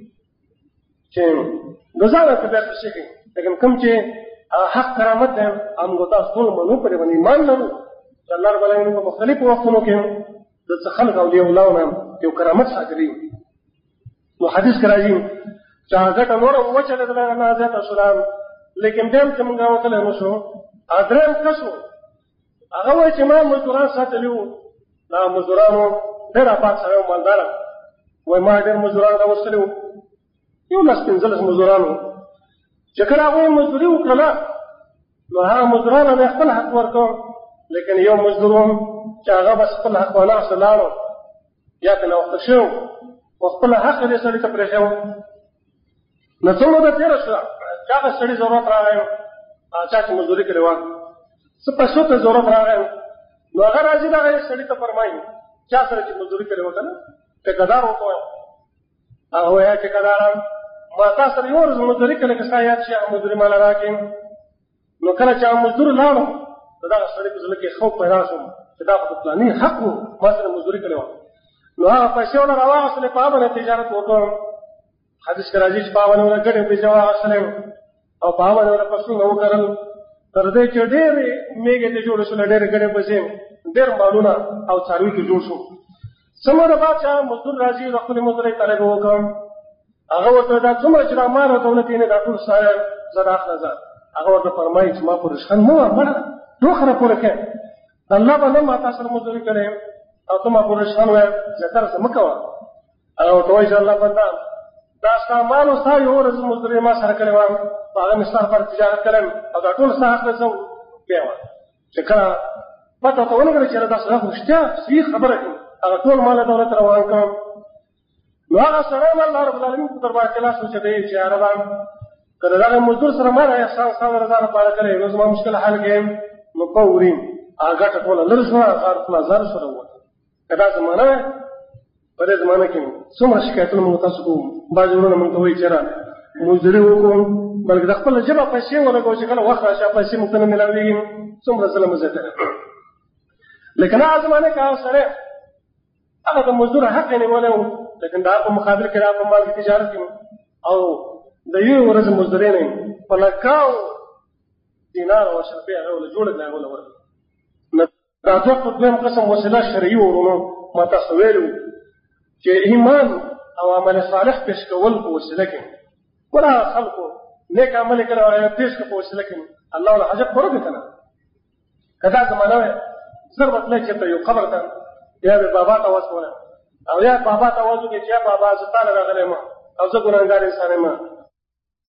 چې د ځانه ته بیا څه شي کوي، لیکن کوم چې حق کرامت دی همغو تاسو ټول منو پرې باندې ایمان لرو چې الله رب العالمین په مختلفو وختونو کې د څه خلک اولیاء الله نه یو کرامت ساتلي. نو حدیث کې راځي چې هغه ګټه نوره وچلېدله نه زیاته شوله، لیکن بیا هم چې موږ راوتلی نه شو. درېیم کس و هغه وایي چې ما مزدوران ساتلي وو، دا مزدورانو ډېر آباد سړی و، مالداره. وایي ما ډېر مزدوران راوستلي وو، یو لس پنځلس مزدوران وو. چې کله هغوی مزدوري وکړله نو هغه مزدورانو مې خپل حق ورکړ، لیکن یو مزدور و چې هغه بس خپل حق وانهخته لاړو یا ترې ناوخته شوی و خپل حق یې دې سړي ته پرېښی و. نو څه موده تېره شوه چې هغه سړي ضرورت راغی، چا چې مزدوري کړې وه څه پیسو ته ضرورت راغی، نو هغه راځي دغه سړي ته فرمایي چا سره چې مزدوري کړې وه که نه ټیکهدار ورته وایي. هغه وایي ټیکهداره ما تا سره یو ورځ مزدوري کړې که ستا یاد شي هغه مزدوري ماله راکړې. نو کله چې هغه مزدور لاړو نو دغه سړي په زړه کې خوف پیدا شو چې دا خو د فلاني حق و ما سره مزدوري کړې وه. نو هغه پیسې ونه راواخېستلې، په هغه باندې تجارت وکړ. حدیث کې راځي چې په هغه باندې ونه ګډې پیسې واخېستلې او په هغه باندې ونه فصلونه وکرل، تر دې چې ډېرې مېږې ته جوړې شولې، ډېرې ګډې پیسې، ډېر مالونه او څاروي ته جوړ شو. څه موده بعد چې هغه مزدور راځي د خپلې مزدورۍ طلب یې وکړ. هغه ورته دا څومره چې دا مال او دولت یې نه دا ټول ستا زه دا اخله ځه. هغه ورته فرمایي چې ما په رشخند مه وه مړه ټوکه راپورې کړې، د الله باندې ما تا سره مزدوري کړې او ته ما په رشخند وایې زیاتره څه مه کوه. هغه ورته وایي چې الله بنده دا ستا مال او ستا یو ورځ مزدوري ما سره کړې وه، په هغه مې ستا لپاره تجارت کړی او دا ټول ستا حق دی زه بیا وه. چې کله پته ورته ولګېده چې دا سړی خو رښتیا صحیح خبره کوي، هغه ټول مال دولت روان کړم. نو هغه سړی به الله رب العالمین په دربار کې لاس اوچتوي چې یا ربه که د دغه مزدور سره ما دا احسان ستا د رضا لپاره کړی نو زما مشکل حل کړې. نو فوري هغه ګټه ټوله لرې شوه، هغه ټول ازار سره ووته. که دا زمانه وه په دې زمانه کې څومره شکایتونه موږ تاسو کوو. بعضې وروڼه موږ ته وایي چې یاره مزدوري وکړو بلکې د خپله ژبه پیسې ولګوو چې کله وخت راشي پیسې موږ ته نه میلاوېږي، څومره ظلم زیاته ده. لیکن هغه زمانه کې هغه سړی هغه د مزدور حق یې نیولی و، لیکن د هغه په مقابل کې د هغه په مال کې تجارت کوي او د یوې ورځې مزدورۍ نه په لکاو دینار او اشرفۍ هغه له جوړه کړه، هغه له ورکړه. دا دوه په دویم قسم وسیله شرعي ورونو ما تاسو ویلي چې ایمان او عمل صالح پیش کول په وسیله کې ورا خلکو نیک عمل کړه او پیش کړه په وسیله کې الله له حاجت پوره کړه. کدا زمانه ضرورت نه چې ته یو قبر ته یا به بابا ته واسوله او یا بابا ته وځو کې چې بابا زه تعالی راغلی ما او زه ګناهګار انسان یم